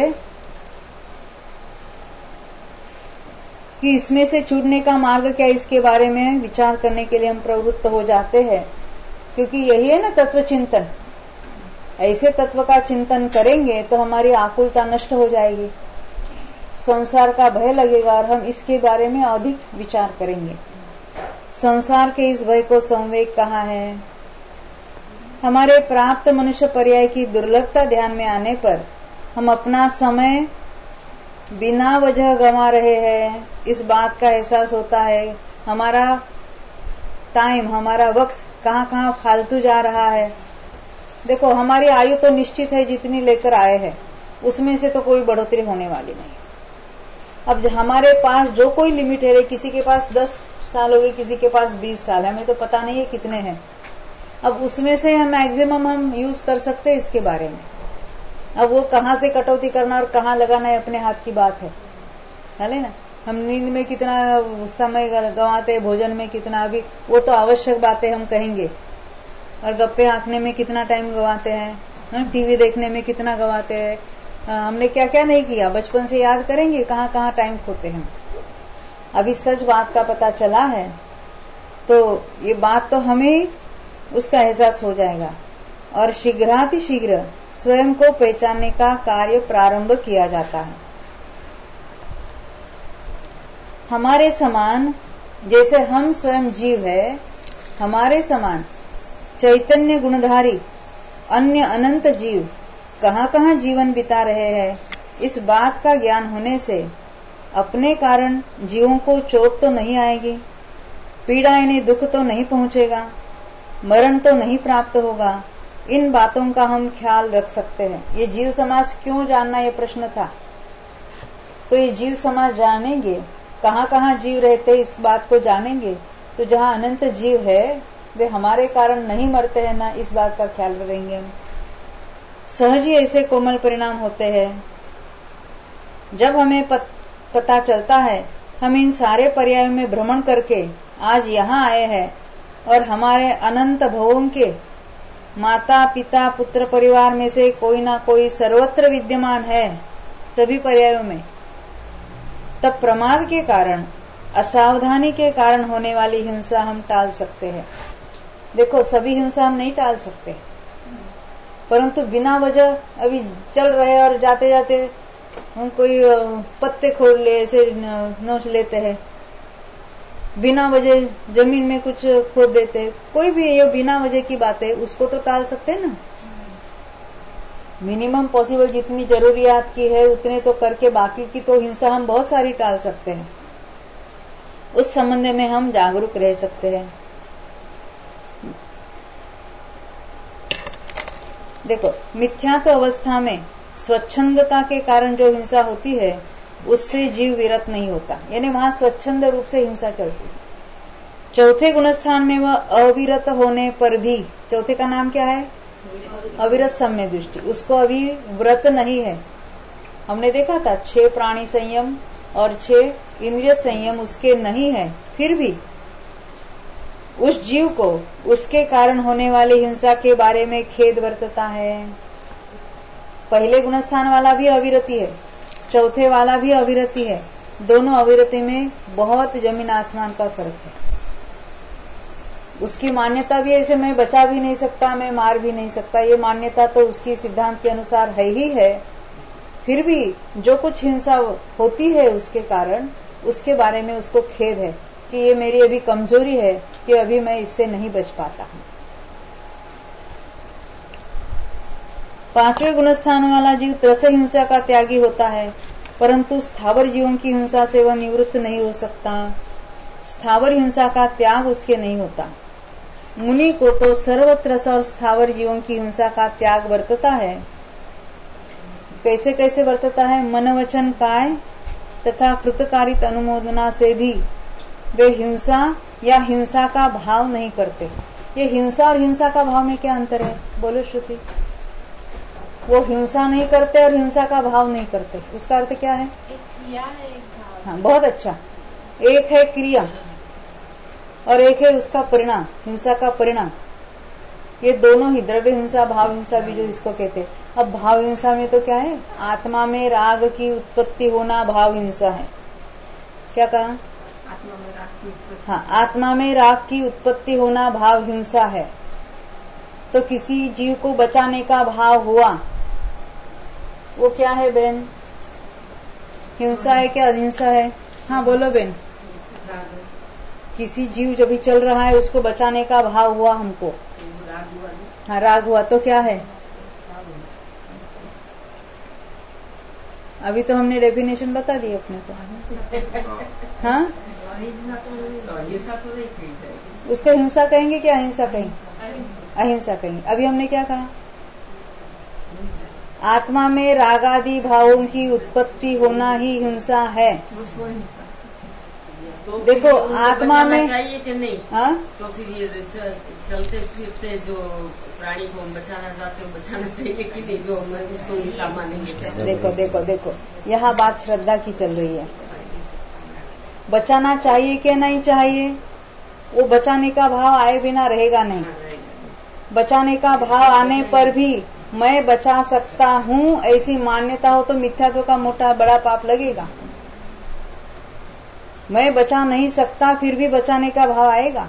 कि इसमें से छूटने का मार्ग क्या, इसके बारे में विचार करने के लिए हम प्रवृत्त हो जाते हैं, क्योंकि यही है ना तत्व चिंतन। ऐसे तत्व का चिंतन करेंगे तो हमारी आकुलता नष्ट हो जाएगी, संसार का भय लगेगा और हम इसके बारे में अधिक विचार करेंगे। संसार के इस भय को संवेग कहा है। हमारे प्राप्त मनुष्य पर्याय की दुर्लभता ध्यान में आने पर हम अपना समय बिना वजह गंवा रहे हैं, इस बात का एहसास होता है। हमारा टाइम, हमारा वक्त कहाँ कहाँ फालतू जा रहा है। देखो हमारी आयु तो निश्चित है, जितनी लेकर आए हैं उसमें से तो कोई बढ़ोतरी होने वाली नहीं। अब हमारे पास जो कोई लिमिट है, किसी के पास 10 साल हो गए, किसी के पास 20 साल है, हमें तो पता नहीं है कितने हैं। अब उसमें से हम मैक्सिमम हम यूज कर सकते हैं इसके बारे में। अब वो कहाँ से कटौती करना और कहाँ लगाना है अपने हाथ की बात है ना। हम नींद में कितना समय गंवाते हैं, भोजन में कितना, अभी वो तो आवश्यक बातें हम कहेंगे। और गप्पे हाँकने में कितना टाइम गंवाते हैं, टीवी देखने में कितना गंवाते हैं, हमने क्या क्या नहीं किया, बचपन से याद करेंगे कहाँ कहाँ टाइम खोते हैं। अभी सच बात का पता चला है तो ये बात तो हमें उसका एहसास हो जाएगा और शीघ्रातिशीघ्र स्वयं को पहचानने का कार्य प्रारंभ किया जाता है। हमारे समान, जैसे हम स्वयं जीव है, हमारे समान चैतन्य गुणधारी अन्य अनंत जीव कहाँ कहाँ जीवन बिता रहे हैं, इस बात का ज्ञान होने से अपने कारण जीवों को चोट तो नहीं आएगी, पीड़ा यानी दुख तो नहीं पहुंचेगा, मरण तो नहीं प्राप्त होगा। इन बातों का हम ख्याल रख सकते हैं। ये जीव समाज क्यों जानना, ये प्रश्न था। तो ये जीव समाज जानेंगे, कहाँ कहाँ जीव रहते इस बात को जानेंगे, तो जहाँ अनंत जीव है वे हमारे कारण नहीं मरते हैं ना, इस बात का ख्याल रखेंगे हम। सहज ही ऐसे कोमल परिणाम होते हैं। जब हमें पता चलता है हम इन सारे पर्यायों में भ्रमण करके आज यहाँ आए हैं और हमारे अनंत भवों के माता पिता पुत्र परिवार में से कोई ना कोई सर्वत्र विद्यमान है, सभी पर्यायों में, तब प्रमाद के कारण, असावधानी के कारण होने वाली हिंसा हम टाल सकते हैं। देखो सभी हिंसा हम नहीं टाल सकते, परंतु बिना वजह अभी चल रहे और जाते जाते हम कोई पत्ते खोद ले, ऐसे नोच लेते हैं, बिना वजह जमीन में कुछ खोद देते हैं, कोई भी ये बिना वजह की बात है, उसको तो टाल सकते हैं ना। मिनिमम पॉसिबल जितनी जरूरियात की है उतने तो करके बाकी की तो हिंसा हम बहुत सारी टाल सकते हैं। उस संबंध में हम जागरूक रह सकते हैं। देखो मिथ्यात्व अवस्था में स्वच्छंदता के कारण जो हिंसा होती है उससे जीव विरत नहीं होता, यानी वहां स्वच्छंद रूप से हिंसा चलती है। चौथे गुणस्थान में वह अविरत होने पर भी, चौथे का नाम क्या है, अविरत सम्य दृष्टि, उसको अभी व्रत नहीं है। हमने देखा था 6 प्राणी संयम और 6 इंद्रिय संयम उसके नहीं है, फिर भी उस जीव को उसके कारण होने वाली हिंसा के बारे में खेद बरतता है। पहले गुणस्थान वाला भी अविरति है, चौथे वाला भी अविरति है, दोनों अविरति में बहुत जमीन आसमान का फर्क है। उसकी मान्यता भी ऐसे मैं बचा भी नहीं सकता, मैं मार भी नहीं सकता, ये मान्यता तो उसकी सिद्धांत के अनुसार है ही है। फिर भी जो कुछ हिंसा होती है उसके कारण, उसके बारे में उसको खेद है कि ये मेरी अभी कमजोरी है कि अभी मैं इससे नहीं बच पाता हूं। 5वें गुणस्थान वाला जीव त्रस हिंसा का त्यागी होता है, परंतु स्थावर जीवों की हिंसा से वह निवृत्त नहीं हो सकता। स्थावर हिंसा का त्याग उसके नहीं होता। मुनि को तो सर्वत्रस और स्थावर जीवों की हिंसा का त्याग बरतता है। कैसे कैसे बरतता है, मन वचन काय तथा कृतकारित अनुमोदना से भी वे हिंसा या हिंसा का भाव नहीं करते। ये हिंसा और हिंसा का भाव में क्या अंतर है? बोलो श्रुति। वो हिंसा नहीं करते और हिंसा का भाव नहीं करते, उसका अर्थ क्या है? एक क्रिया है, एक भाव। हाँ, बहुत अच्छा। एक है क्रिया और एक है उसका परिणाम, हिंसा का परिणाम। ये दोनों ही द्रव्य हिंसा, भाव हिंसा भी जो इसको कहते हैं। अब भाव हिंसा में तो क्या है? आत्मा में राग की उत्पत्ति होना भाव हिंसा है। क्या कहा? आत्मा में राग की उत्पत्ति। हाँ, आत्मा में राग की उत्पत्ति होना भाव हिंसा है। तो किसी जीव को बचाने का भाव हुआ, वो क्या है बहन? हिंसा है क्या अहिंसा है? हाँ बोलो बहन। किसी जीव जब भी चल रहा है उसको बचाने का भाव हुआ हमको, हाँ राग हुआ, तो क्या है? अभी तो हमने डेफिनेशन बता दी अपने को। हाँ, उसको हिंसा कहेंगे क्या अहिंसा कहेंगे? अहिंसा कहेंगे। अभी हमने क्या कहा? आत्मा में रागादि भावों की उत्पत्ति होना ही हिंसा है। तो देखो आत्मा में चाहिए कि नहीं? हाँ, तो फिर ये चलते फिरते जो प्राणी को बचाना चाहते हो बचाना चाहिए कि नहीं? जो उसको हिंसा मानेंगे। देखो देखो देखो, यहाँ बात श्रद्धा की चल रही है। बचाना चाहिए कि नहीं चाहिए, वो बचाने का भाव आए बिना रहेगा नहीं। बचाने का भाव आने पर भी मैं बचा सकता हूँ ऐसी मान्यता हो तो मिथ्यात्व का मोटा बड़ा पाप लगेगा। मैं बचा नहीं सकता फिर भी बचाने का भाव आएगा।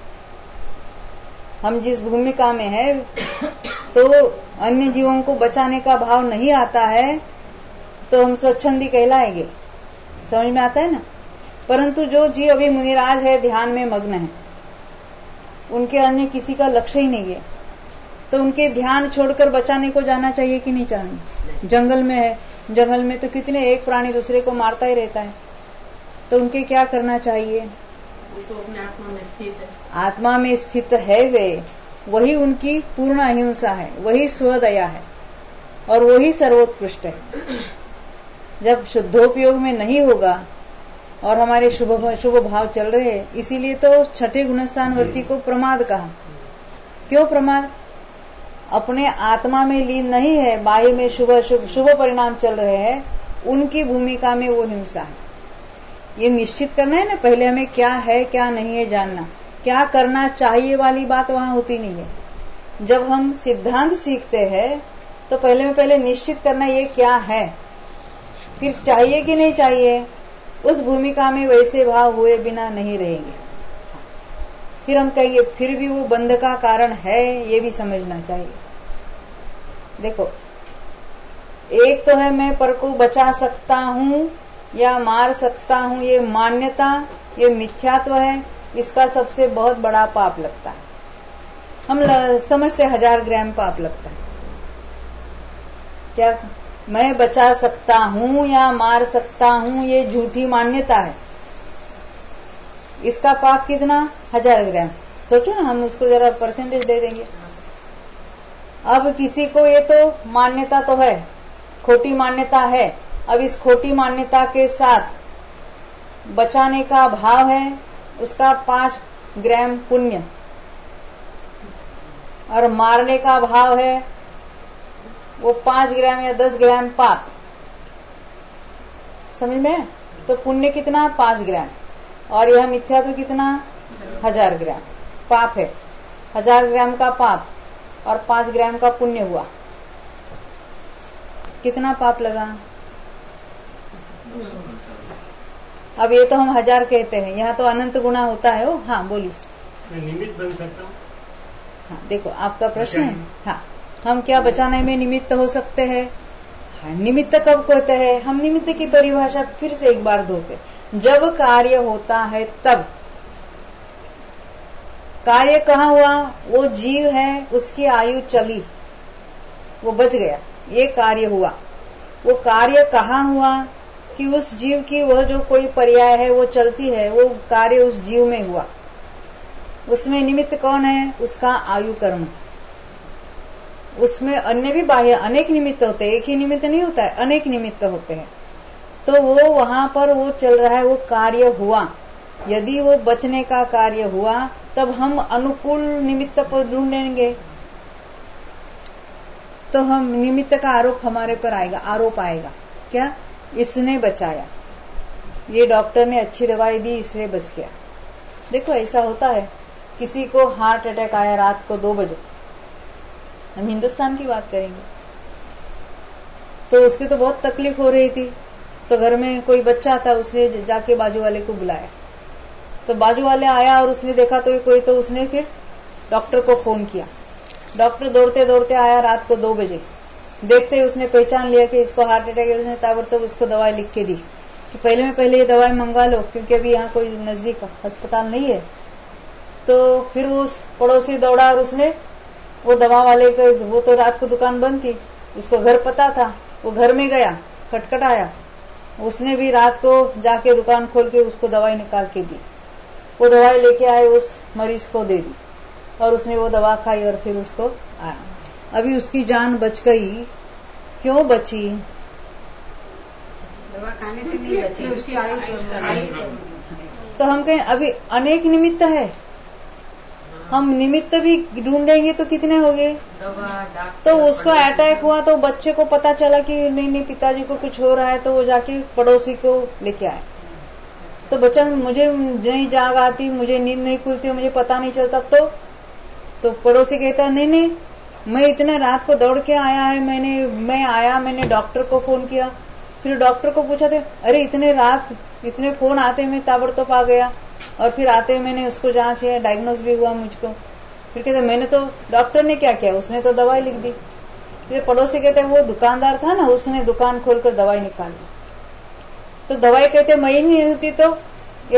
हम जिस भूमिका में है तो अन्य जीवों को बचाने का भाव नहीं आता है तो हम स्वच्छंदी कहलाएंगे। समझ में आता है ना? परंतु जो जीव अभी मुनिराज है, ध्यान में मग्न है, उनके अन्य किसी का लक्ष्य ही नहीं है, तो उनके ध्यान छोड़कर बचाने को जाना चाहिए कि नहीं चाहिए? जंगल में है, जंगल में तो कितने एक प्राणी दूसरे को मारता ही रहता है, तो उनके क्या करना चाहिए? वो तो अपने आत्मा में स्थित है। आत्मा में स्थित है वे, वही उनकी पूर्ण अहिंसा है, वही स्वदया है और वही सर्वोत्कृष्ट है। जब शुद्धोपयोग में नहीं होगा और हमारे शुभ भाव चल रहे हैं, इसीलिए तो छठे गुणस्थान वर्ती को प्रमाद कहा। क्यों प्रमाद? अपने आत्मा में लीन नहीं है, बाह्य में शुभ परिणाम चल रहे हैं, उनकी भूमिका में वो हिंसा है। ये निश्चित करना है ना, पहले हमें क्या है क्या नहीं है जानना, क्या करना चाहिए वाली बात वहां होती नहीं है। जब हम सिद्धांत सीखते हैं तो पहले निश्चित करना ये क्या है, फिर चाहिए कि नहीं चाहिए, उस भूमिका में वैसे भाव हुए बिना नहीं रहेंगे। फिर हम कहेंगे फिर भी वो बंध का कारण है, ये भी समझना चाहिए। देखो, एक तो है मैं पर को बचा सकता हूँ या मार सकता हूँ, ये मान्यता, ये मिथ्यात्व है, इसका सबसे बहुत बड़ा पाप लगता है। हम समझते 1000 ग्राम पाप लगता है। क्या मैं बचा सकता हूँ या मार सकता हूँ, ये झूठी मान्यता है। इसका पाप कितना? 1000 ग्राम। सोचो ना, हम उसको जरा परसेंटेज दे देंगे। अब किसी को ये तो मान्यता तो है, खोटी मान्यता है, अब इस खोटी मान्यता के साथ बचाने का भाव है, उसका 5 ग्राम पुण्य, और मारने का भाव है वो 5 ग्राम या 10 ग्राम पाप। समझ में? तो पुण्य कितना? 5 ग्राम, और यह मिथ्या तो कितना? 1000 ग्राम पाप है। 1000 ग्राम का पाप और 5 ग्राम का पुण्य हुआ, कितना पाप लगा? अब ये तो हम 1000 कहते हैं, यहाँ तो अनंत गुना होता है। वो हाँ बोलिए। मैं निमित्त बन सकता हूँ? हाँ देखो, आपका प्रश्न है। हाँ, हम क्या बचाने में निमित्त हो सकते हैं? हाँ, निमित्त कब कहते हैं? हम निमित्त की परिभाषा फिर से एक बार धोते, जब कार्य होता है तब। कार्य कहाँ हुआ? वो जीव है, उसकी आयु चली, वो बच गया, ये कार्य हुआ। वो कार्य कहाँ हुआ? कि उस जीव की वह जो कोई पर्याय है वो चलती है, वो कार्य उस जीव में हुआ। उसमें निमित्त कौन है? उसका आयु कर्म। उसमें अन्य भी बाह्य अनेक निमित्त होते हैं, एक ही निमित्त नहीं होता है, अनेक निमित्त होते हैं। तो वो वहां पर वो चल रहा है, वो कार्य हुआ। यदि वो बचने का कार्य हुआ तब हम अनुकूल निमित्त पर ढूंढेंगे, तो हम निमित्त का आरोप हमारे पर आएगा, आरोप आएगा क्या, इसने बचाया, ये डॉक्टर ने अच्छी दवाई दी इसलिए बच गया। देखो ऐसा होता है, किसी को हार्ट अटैक आया रात को 2 बजे, हम हिंदुस्तान की बात करेंगे, तो उसकी तो बहुत तकलीफ हो रही थी, तो घर में कोई बच्चा था, उसने जाके बाजू वाले को बुलाया, तो बाजू वाले आया और उसने देखा तो कोई, तो उसने फिर डॉक्टर को फोन किया। डॉक्टर दौड़ते दौड़ते आया रात को 2 बजे, देखते ही उसने पहचान लिया कि इसको हार्ट अटैक है। उसने ताबड़तोड़ उसको दवाई लिख के दी कि पहले ये दवाई मंगवा लो, क्योंकि अभी यहाँ कोई नजदीक अस्पताल नहीं है। तो फिर उस पड़ोसी दौड़ा और उसने वो दवा वाले के, वो तो रात को दुकान बंद थी, उसको घर पता था, वो घर में गया, खटखटाया, उसने भी रात को जाके दुकान खोल के उसको दवाई निकाल के दी। वो दवाई लेके आए, उस मरीज को दे दी और उसने वो दवा खाई और फिर उसको आया। अभी उसकी जान बच गई। क्यों बची? दवा खाने से नहीं बची, उसकी आयु तो हम कहें अभी अनेक निमित्त है, हम निमित्त भी ढूंढेंगे तो कितने हो गए। तो उसको अटैक हुआ तो बच्चे को पता चला कि नहीं पिताजी को कुछ हो रहा है, तो वो जाके पड़ोसी को लेके आए। तो बच्चा, मुझे नहीं जाग आती, मुझे नींद नहीं खुलती, मुझे पता नहीं चलता, तो पड़ोसी कहता नहीं मैं इतने रात को दौड़ के आया है, मैंने डॉक्टर को फोन किया, फिर डॉक्टर को पूछा था, अरे इतने फोन आते मैं ताबड़तोड़ आ गया, और फिर आते मैंने उसको जांच किया, डायग्नोस भी हुआ मुझको। फिर कहते मैंने तो, डॉक्टर ने क्या किया, उसने तो दवाई लिख दी। फिर पड़ोसी कहते वो दुकानदार था ना, उसने दुकान खोलकर दवाई निकाल दी। तो दवाई कहते मैं ही नहीं मिलती तो ये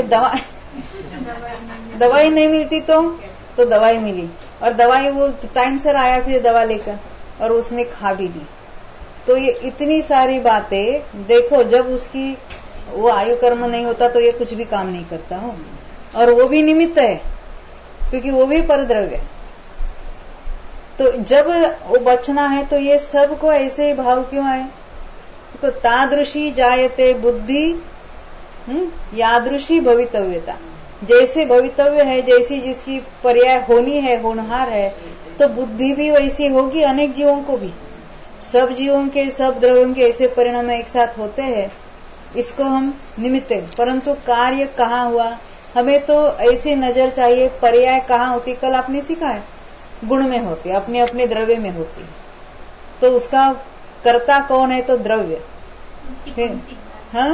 दवाई नहीं मिलती तो दवाई मिली, और दवाई वो टाइम से आया फिर दवा लेकर, और उसने खा भी ली। तो ये इतनी सारी बातें देखो, जब उसकी वो आयु कर्म नहीं होता तो ये कुछ भी काम नहीं करता हो, और वो भी निमित्त है क्योंकि वो भी परद्रव्य है। तो जब वो बचना है तो ये सब को ऐसे ही भाव क्यों आए? तो तादृशी जायते बुद्धि यादृशी भवितव्यता, जैसे भवितव्य है, जैसी जिसकी पर्याय होनी है, होनहार है, तो बुद्धि भी वैसी होगी अनेक जीवों को भी। सब जीवों के, सब द्रव्यों के ऐसे परिणाम एक साथ होते हैं, इसको हम निमित्त है। परंतु कार्य कहाँ हुआ, हमें तो ऐसी नजर चाहिए, पर्याय कहाँ होती। कल आपने सीखा है, गुण में होती, अपने अपने द्रव्य में होती, तो उसका कर्ता कौन है, तो द्रव्य। हाँ,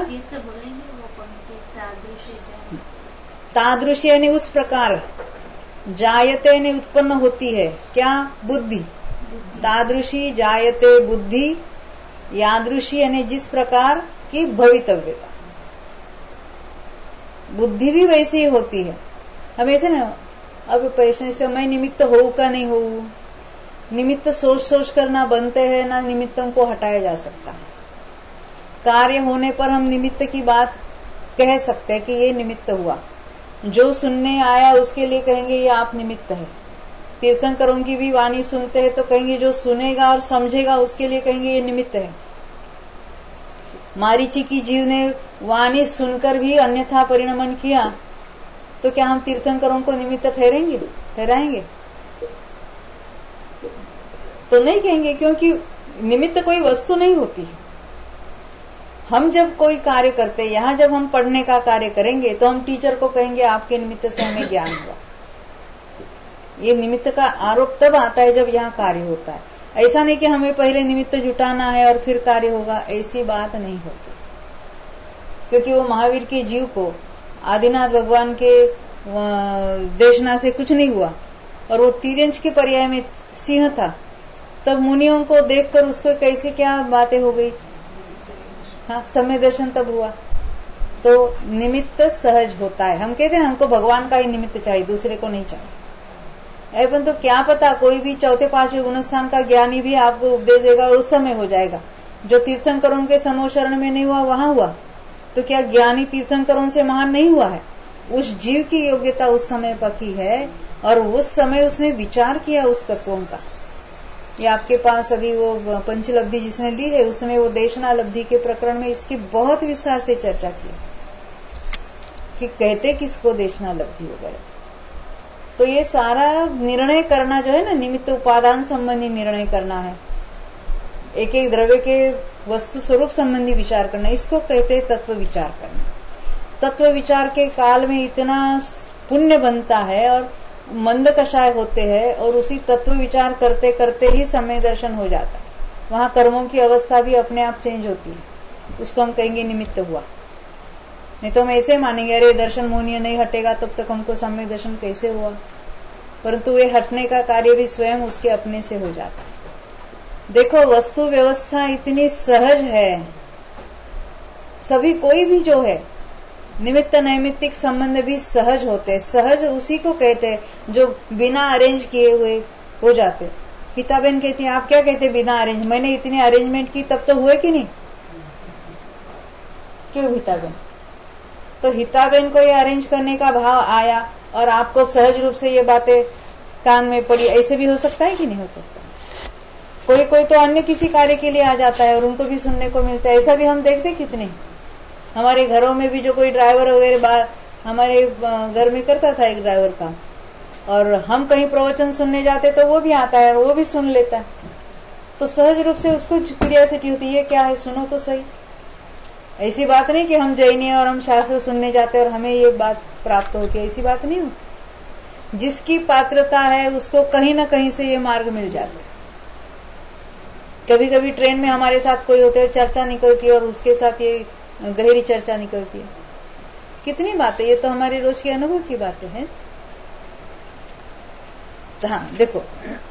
तादृशी यानी उस प्रकार, जायते यानी उत्पन्न होती है, क्या, बुद्धि। तादृशी जायते बुद्धि, यादृशी यानी जिस प्रकार की भवितव्यता, बुद्धि भी वैसी ही होती है हमेशा ना। अब पैसे से मैं निमित्त हो का नहीं हो, निमित्त सोच कर ना बनते हैं, ना निमित्तों को हटाया जा सकता। कार्य होने पर हम निमित्त की बात कह सकते हैं कि ये निमित्त हुआ। जो सुनने आया उसके लिए कहेंगे ये आप निमित्त है। तीर्थंकरों की भी वाणी सुनते हैं तो कहेंगे जो सुनेगा और समझेगा उसके लिए कहेंगे ये निमित्त है। मारीची की जीव ने वाणी सुनकर भी अन्यथा परिणमन किया, तो क्या हम तीर्थंकरों को निमित्त ठहराएंगे? तो नहीं कहेंगे, क्योंकि निमित्त कोई वस्तु नहीं होती। हम जब कोई कार्य करते, यहाँ जब हम पढ़ने का कार्य करेंगे तो हम टीचर को कहेंगे आपके निमित्त से हमें ज्ञान हुआ। ये निमित्त का आरोप तब आता है जब यहाँ कार्य होता है। ऐसा नहीं कि हमें पहले निमित्त जुटाना है और फिर कार्य होगा, ऐसी बात नहीं होती। क्योंकि वो महावीर के जीव को आदिनाथ भगवान के देशना से कुछ नहीं हुआ, और वो तिर्यंच के पर्याय में सिंह था, तब मुनियों को देखकर उसको कैसे क्या बातें हो गई। हाँ, समय दर्शन तब हुआ। तो निमित्त सहज होता है। हम कहते हैं हमको भगवान का ही निमित्त चाहिए, दूसरे को नहीं चाहिए। एवं तो क्या पता कोई भी चौथे पांचवें गुणस्थान का ज्ञानी भी आपको उपदेश देगा और उस समय हो जाएगा। जो तीर्थंकरों के समोशरण में नहीं हुआ वहां हुआ, तो क्या ज्ञानी तीर्थंकरों से महान नहीं हुआ है? उस जीव की योग्यता उस समय पकी है और उस समय उसने विचार किया उस तत्वों का। ये आपके पास अभी वो पंचलब्धि जिसने ली है उसमें वो देशनालब्धि के प्रकरण में इसकी बहुत विस्तार से चर्चा की कि कहते किसको देशनालब्धि वगैरह। तो ये सारा निर्णय करना जो है ना, निमित्त उपादान संबंधी निर्णय करना है, एक एक द्रव्य के वस्तु स्वरूप संबंधी विचार करना, इसको कहते हैं तत्व विचार करना। तत्व विचार के काल में इतना पुण्य बनता है और मंद कषाय होते हैं, और उसी तत्व विचार करते करते ही समय दर्शन हो जाता है। वहां कर्मों की अवस्था भी अपने आप चेंज होती है, उसको हम कहेंगे निमित्त हुआ। नहीं तो हम ऐसे मानेंगे अरे दर्शन मोहनीय नहीं हटेगा तब तक हमको सम्यक दर्शन कैसे हुआ, परंतु वे हटने का कार्य भी स्वयं उसके अपने से हो जाता है। देखो वस्तु व्यवस्था इतनी सहज है, सभी कोई भी जो है निमित्त नैमित्तिक संबंध भी सहज होते हैं। सहज उसी को कहते हैं जो बिना अरेंज किए हुए हो जाते। हिताबेन कहती है आप क्या कहते हैं बिना अरेंज, मैंने इतनी अरेंजमेंट की तब तो हुए कि नहीं, क्यों हिताबेन? तो हिताबेन को ये अरेंज करने का भाव आया और आपको सहज रूप से ये बातें कान में पड़ी, ऐसे भी हो सकता है कि नहीं हो सकता? कोई कोई तो अन्य किसी कार्य के लिए आ जाता है और उनको भी सुनने को मिलता है, ऐसा भी हम देखते कितने। हमारे घरों में भी जो कोई ड्राइवर वगैरह हमारे घर में करता था एक ड्राइवर का, और हम कहीं प्रवचन सुनने जाते तो वो भी आता है और वो भी सुन लेता है। तो सहज रूप से उसको क्यूरियोसिटी होती है क्या है, सुनो तो सही। ऐसी बात नहीं कि हम जैनी और हम शास्त्र सुनने जाते और हमें ये बात प्राप्त होती है, ऐसी बात नहीं होती। जिसकी पात्रता है उसको कहीं ना कहीं से ये मार्ग मिल जाता है। कभी कभी ट्रेन में हमारे साथ कोई होते हैं, चर्चा निकलती है और उसके साथ ये गहरी चर्चा निकलती है। कितनी बातें, ये तो हमारे रोज के अनुभव की बातें हैं। हाँ देखो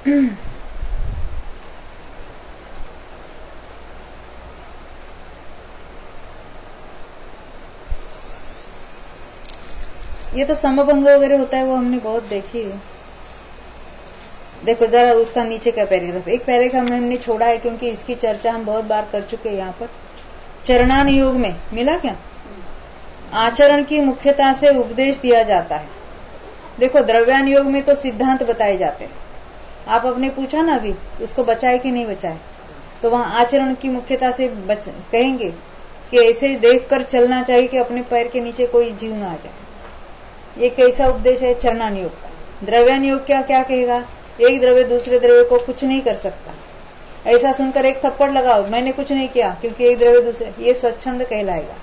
ये तो समभंग वगैरह होता है, वो हमने बहुत देखी है। देखो जरा उसका नीचे का पैराग्राफ, एक पैराग्राफ हमने छोड़ा है क्योंकि इसकी चर्चा हम बहुत बार कर चुके हैं यहाँ पर। चरणान योग में मिला क्या? आचरण की मुख्यता से उपदेश दिया जाता है। देखो द्रव्यान योग में तो सिद्धांत बताए जाते हैं। आप अपने पूछा ना अभी उसको बचाए कि नहीं बचाए, तो वहां आचरण की मुख्यता से कहेंगे कि ऐसे देखकर चलना चाहिए कि अपने पैर के नीचे कोई जीव ना आ जाए। ये कैसा उपदेश है चरणान योग का। द्रव्यान योग क्या क्या कहेगा, एक द्रव्य दूसरे द्रव्य को कुछ नहीं कर सकता। ऐसा सुनकर एक थप्पड़ लगाओ, मैंने कुछ नहीं किया क्योंकि एक द्रव्य दूसरे, ये स्वच्छंद कहलाएगा।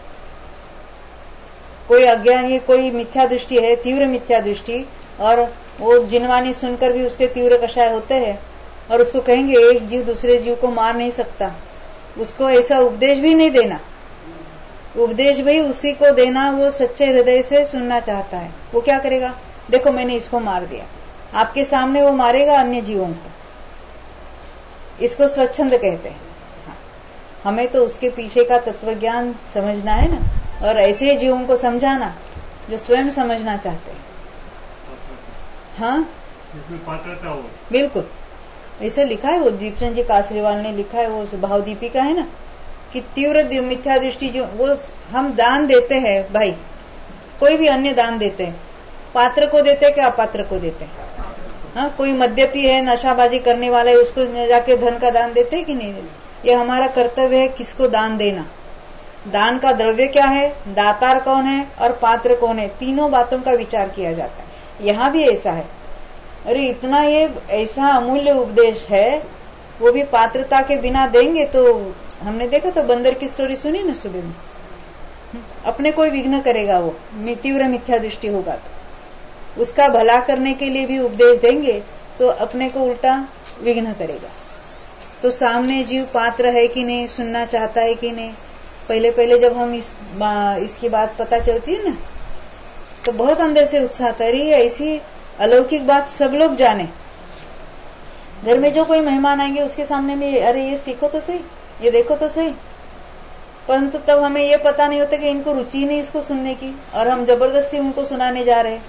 कोई अज्ञान, ये कोई मिथ्या दृष्टि है, तीव्र मिथ्या दृष्टि, और वो जिनवानी सुनकर भी उसके तीव्र कषाय होते हैं और उसको कहेंगे एक जीव दूसरे जीव को मार नहीं सकता, उसको ऐसा उपदेश भी नहीं देना। उपदेश भी उसी को देना वो सच्चे हृदय से सुनना चाहता है। वो क्या करेगा, देखो मैंने इसको मार दिया, आपके सामने वो मारेगा अन्य जीवों को, इसको स्वच्छंद कहते हैं। हमें तो उसके पीछे का तत्वज्ञान समझना है ना, और ऐसे जीवों को समझाना जो स्वयं समझना चाहते हैं। हाँ इसमें पात्रता हो, बिल्कुल ऐसे लिखा है, वो दीपचंद जी कासरीवाल ने लिखा है, वो भाव दीपिका है ना, कि तीव्र मिथ्या दृष्टि जो वो हम दान देते हैं भाई, कोई भी अन्य दान देते हैं, पात्र को देते हैं कि अपात्र को देते हैं। हाँ कोई मद्यपी है, नशाबाजी करने वाला है, उसको जाके धन का दान देते हैं कि नहीं देते? ये हमारा कर्तव्य है किसको दान देना। दान का द्रव्य क्या है, दातार कौन है और पात्र कौन है, तीनों बातों का विचार किया जाता है। यहाँ भी ऐसा है। अरे इतना ये ऐसा अमूल्य उपदेश है, वो भी पात्रता के बिना देंगे तो हमने देखा तो बंदर की स्टोरी सुनी ना सुबह में, अपने कोई विघ्न करेगा, वो तीव्र मिथ्या दृष्टि होगा तो उसका भला करने के लिए भी उपदेश देंगे तो अपने को उल्टा विघ्न करेगा। तो सामने जीव पात्र है कि नहीं, सुनना चाहता है कि नहीं। पहले पहले जब हम इसकी बात पता चलती है ना तो बहुत अंदर से उत्साह आता है, ऐसी अलौकिक बात सब लोग जाने। घर में जो कोई मेहमान आएंगे उसके सामने में अरे ये सीखो तो सही, ये देखो तो सही, परंतु तब हमें ये पता नहीं होता कि इनको रुचि नहीं इसको सुनने की, और हम जबरदस्ती उनको सुनाने जा रहे हैं।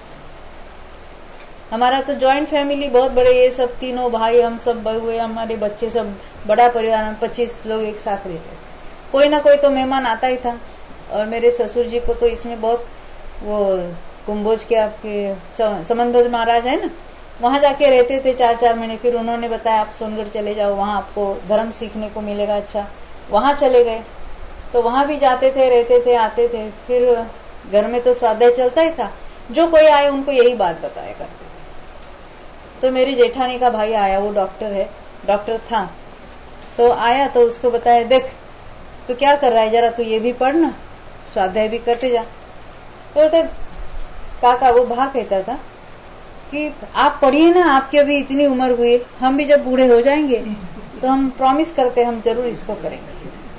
हमारा तो जॉइंट फैमिली बहुत बड़े, ये सब तीनों भाई, हम सब बहू, हमारे बच्चे, सब बड़ा परिवार, हम 25 लोग एक साथ रहते। कोई ना कोई तो मेहमान आता ही था। और मेरे ससुर जी को तो इसमें बहुत वो कुंभोज के आपके समन्वय महाराज है ना, वहां जाके रहते थे 4-4 महीने। फिर उन्होंने बताया आप सोनगढ़ चले जाओ, वहां आपको धर्म सीखने को मिलेगा। अच्छा, वहां चले गए तो वहां भी जाते थे, रहते थे, आते थे। फिर घर में तो स्वाध्याय चलता ही था, जो कोई आए उनको यही बात बताया करते थे। तो मेरी जेठानी का भाई आया, वो डॉक्टर था, तो आया तो उसको बताया, देख तू क्या कर रहा है, जरा तू ये भी पढ़ ना, स्वाध्याय भी करते जा। तो काका वो भा कहता था कि आप पढ़िए ना, आपकी अभी इतनी उम्र हुई, हम भी जब बूढ़े हो जाएंगे तो हम प्रॉमिस करते हम जरूर इसको करेंगे।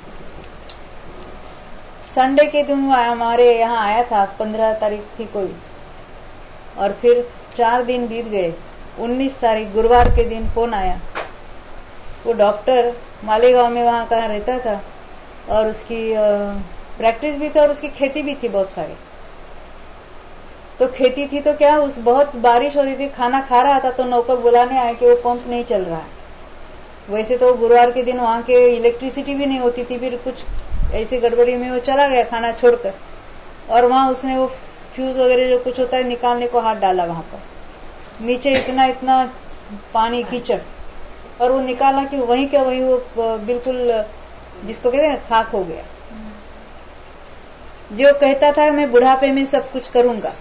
संडे के दिन हमारे यहाँ आया था, 15 तारीख थी कोई, और फिर 4 दिन बीत गए। 19 तारीख गुरुवार के दिन फोन आया। वो डॉक्टर मालेगांव में वहां कहाँ रहता था, और उसकी प्रैक्टिस भी थी और उसकी खेती भी थी बहुत सारी। तो खेती थी तो क्या, उस बहुत बारिश हो रही थी, खाना खा रहा था तो नौकर बुलाने आए कि वो पंप नहीं चल रहा है। वैसे तो गुरुवार के दिन वहां के इलेक्ट्रिसिटी भी नहीं होती थी, फिर कुछ ऐसी गड़बड़ी में वो चला गया खाना छोड़कर, और वहां उसने वो फ्यूज वगैरह जो कुछ होता है निकालने को हाथ डाला। वहां पर नीचे इतना पानी कीचड़, और वो निकाला कि वहीं क्या वहीं वो बिल्कुल जिसको कहते हैं खाक हो गया। जो कहता था मैं बुढ़ापे में सब कुछ करूंगा,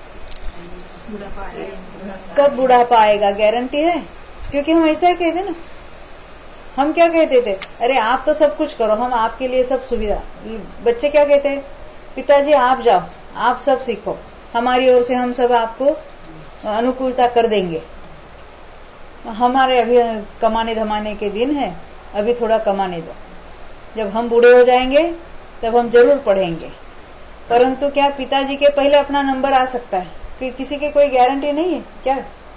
कब बुढ़ापा आएगा गारंटी है? क्योंकि हम ऐसा कहते ना, हम क्या कहते थे, अरे आप तो सब कुछ करो, हम आपके लिए सब सुविधा। बच्चे क्या कहते हैं, पिताजी आप जाओ, आप सब सीखो, हमारी ओर से हम सब आपको अनुकूलता कर देंगे। हमारे अभी कमाने धमाने के दिन है, अभी थोड़ा कमाने दो, जब हम बूढ़े हो जाएंगे तब हम जरूर पढ़ेंगे। परंतु क्या पिताजी के पहले अपना नंबर आ सकता है कि किसी की कोई गारंटी नहीं है क्या?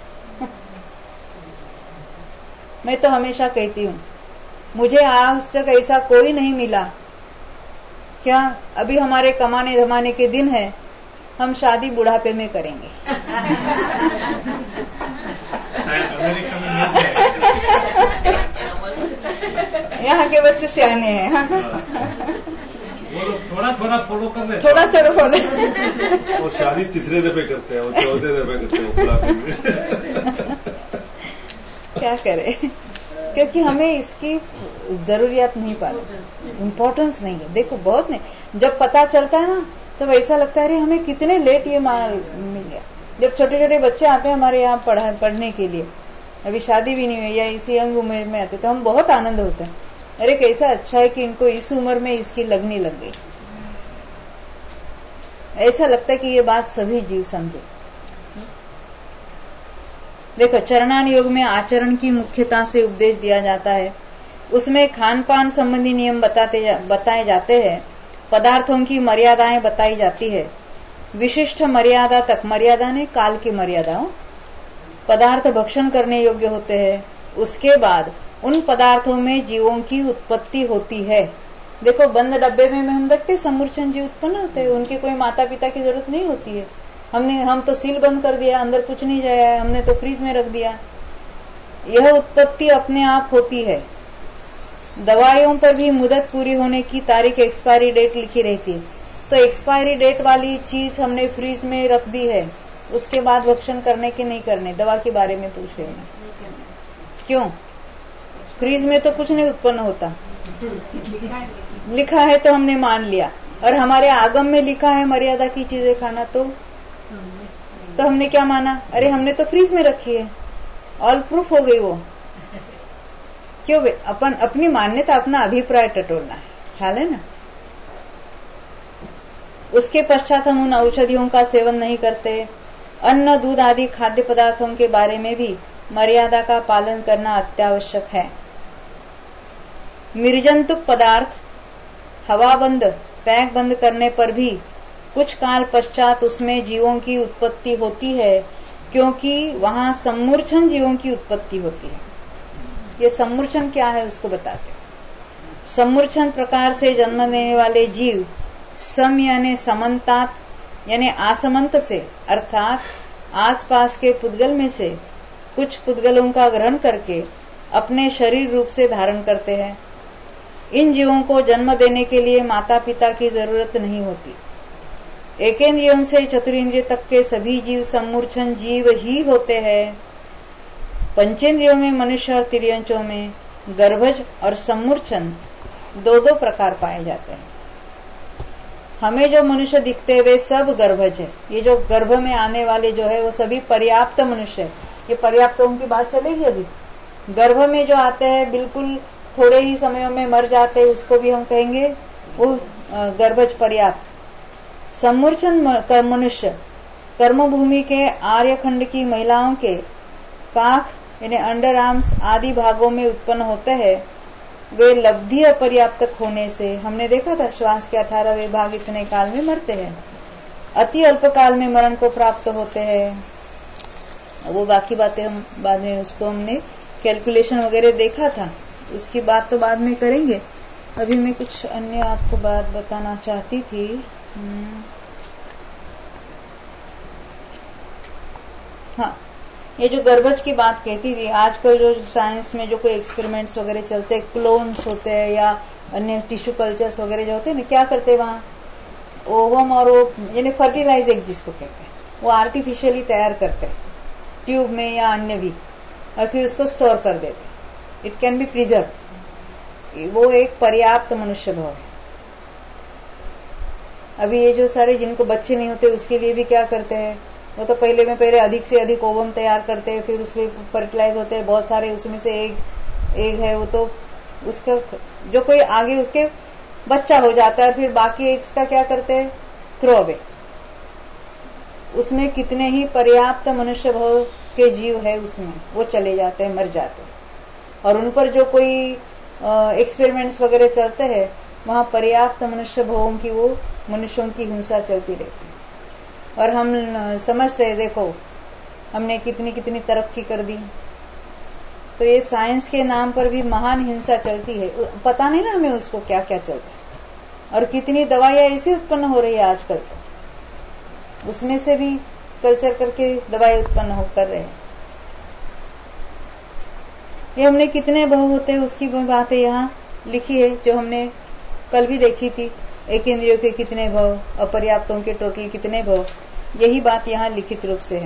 मैं तो हमेशा कहती हूँ, मुझे आज तक ऐसा कोई नहीं मिला। क्या अभी हमारे कमाने धमाने के दिन है, हम शादी बुढ़ापे में करेंगे। यहाँ के बच्चे सियाने हैं। थोड़ा फॉलो कर रहे, थोड़ा फॉलो। और शादी तीसरे दफे करते हैं, और 14 दफे करते हैं बुढ़ापे में। क्या करे, क्योंकि हमें इसकी जरूरियत नहीं पाती, इम्पोर्टेंस नहीं है। देखो बहुत नहीं, जब पता चलता है ना तब ऐसा लगता है अरे हमें कितने लेट ये मिल गया। जब छोटे छोटे बच्चे आते हैं हमारे यहाँ पढ़ने के लिए, अभी शादी भी नहीं हुई या इसी अंग उम्र में आते, तो हम बहुत आनंद होते हैं, अरे कैसा अच्छा है कि इनको इस उम्र में इसकी लगनी लग गई। ऐसा लगता है कि ये बात सभी जीव समझे। देखो चरणान योग में आचरण की मुख्यता से उपदेश दिया जाता है। उसमें खान पान संबंधी नियम बताए जाते हैं, पदार्थों की मर्यादाएं बताई जाती है। विशिष्ट मर्यादा तक, मर्यादा ने काल की मर्यादा, पदार्थ भक्षण करने योग्य होते हैं। उसके बाद उन पदार्थों में जीवों की उत्पत्ति होती है। देखो बंद डब्बे में हम देखते समूर्छन जीव उत्पन्न होते हैं, उनके कोई माता पिता की जरूरत नहीं होती है। हम तो सील बंद कर दिया, अंदर कुछ नहीं जाया है, हमने तो फ्रीज में रख दिया। यह उत्पत्ति अपने आप होती है। दवाइयों पर भी मुदत पूरी होने की तारीख, एक्सपायरी डेट लिखी रहती है, तो एक्सपायरी डेट वाली चीज हमने फ्रीज में रख दी है, उसके बाद भक्षण करने के नहीं करने। दवा के बारे में पूछ रहे हैं, क्यों? फ्रीज में तो कुछ नहीं उत्पन्न होता, लिखा है तो हमने मान लिया, और हमारे आगम में लिखा है मर्यादा की चीजें खाना, तो हमने क्या माना, अरे हमने तो फ्रीज में रखी है, ऑल प्रूफ हो गई वो। क्यों? अपन अपनी मान्यता, अपना अभिप्राय टटोलना है, ख्याल है ना। उसके पश्चात हम उन औषधियों का सेवन नहीं करते। अन्न, दूध आदि खाद्य पदार्थों के बारे में भी मर्यादा का पालन करना अत्यावश्यक है। निर्जंतुक पदार्थ हवाबंद, पैक बंद करने पर भी कुछ काल पश्चात उसमें जीवों की उत्पत्ति होती है, क्योंकि वहां सम्मूर्छन जीवों की उत्पत्ति होती है। ये सम्मूर्छन क्या है उसको बताते हैं। सम्मूर्छन प्रकार से जन्म लेने वाले जीव सम यानी समन्तात यानी आसमंत से, अर्थात आसपास के पुद्गल में से कुछ पुद्गलों का ग्रहण करके अपने शरीर रूप से धारण करते हैं। इन जीवों को जन्म देने के लिए माता पिता की जरूरत नहीं होती। एकेंद्रियों से चतुरेंद्रिय तक के सभी जीव सम्मूर्छन जीव ही होते हैं। पंचेंद्रियों में मनुष्य और तिर्यंचों में गर्भज और सम्मूर्छन दो दो प्रकार पाए जाते हैं। हमें जो मनुष्य दिखते हैं वे सब गर्भज है। ये जो गर्भ में आने वाले जो है वो सभी पर्याप्त मनुष्य है। ये पर्याप्त उनकी बात चलेगी। अभी गर्भ में जो आते हैं बिल्कुल थोड़े ही समयों में मर जाते हैं, उसको भी हम कहेंगे वो गर्भज पर्याप्त। सम्मूर्छन मनुष्य कर्मभूमि के आर्यखंड की महिलाओं के काख यानी अंडर आर्म्स आदि भागों में उत्पन्न होते हैं। वे लब्धि अपर्याप्त होने से, हमने देखा था श्वास के 18वें भाग इतने काल में मरते हैं, अति अल्प काल में मरण को प्राप्त होते हैं। वो बाकी बातें हम बाद में उसको हमने कैलकुलेशन वगैरह देखा था, उसकी बात तो बाद में करेंगे। अभी मैं कुछ अन्य आपको बात बताना चाहती थी। हाँ, ये जो गर्भज की बात कहती थी, आजकल जो साइंस में जो कोई एक्सपेरिमेंट्स वगैरह चलते हैं, क्लोन्स होते हैं या अन्य टिश्यू कल्चर्स वगैरह जो होते हैं ना, क्या करते हैं वहां ओवम और वो यानी फर्टिलाइज एग जिसको कहते हैं, वो आर्टिफिशियली तैयार करते हैं ट्यूब में या अन्य भी, और फिर उसको स्टोर कर देते हैं। It can be preserve. वो एक पर्याप्त मनुष्य भाव है। अभी ये जो सारे जिनको बच्चे नहीं होते उसके लिए भी क्या करते हैं, वो तो पहले अधिक से अधिक ओवम तैयार करते हैं, फिर उसमें फर्टिलाइज होते हैं बहुत सारे, उसमें से एग है वो तो उसका जो कोई आगे उसके बच्चा हो जाता है, फिर बाकी एग्स का क्या करते हैं, थ्रो अवे। उसमें कितने ही पर्याप्त मनुष्य भाव के जीव है उसमें, वो चले जाते हैं, मर जाते हैं। और उन पर जो कोई एक्सपेरिमेंट्स वगैरह चलते हैं, वहां पर्याप्त मनुष्य भावों की वो मनुष्यों की हिंसा चलती रहती है। और हम समझते हैं देखो हमने कितनी कितनी तरक्की कर दी, तो ये साइंस के नाम पर भी महान हिंसा चलती है। पता नहीं ना हमें उसको क्या क्या चलता है, और कितनी दवाइयां ऐसी उत्पन्न हो रही है आजकल, तो उसमें से भी कल्चर करके दवाई उत्पन्न कर रहे हैं। ये हमने कितने भाव होते हैं उसकी बातें यहाँ लिखी है, जो हमने कल भी देखी थी। एक इंद्रियों के कितने भाव, अपर्याप्तों के टोटल कितने भाव, यही बात यहाँ लिखित रूप से है।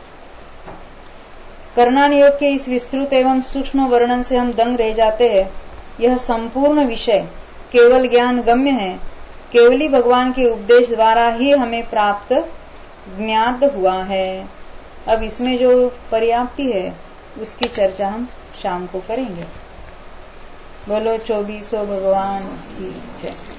कर्णान योग के इस विस्तृत एवं सूक्ष्म वर्णन से हम दंग रह जाते हैं। यह संपूर्ण विषय केवल ज्ञान गम्य है, केवली भगवान के उपदेश द्वारा ही हमें प्राप्त ज्ञात हुआ है। अब इसमें जो पर्याप्ति है उसकी चर्चा हम शाम को करेंगे। बोलो 24 भगवान की जय।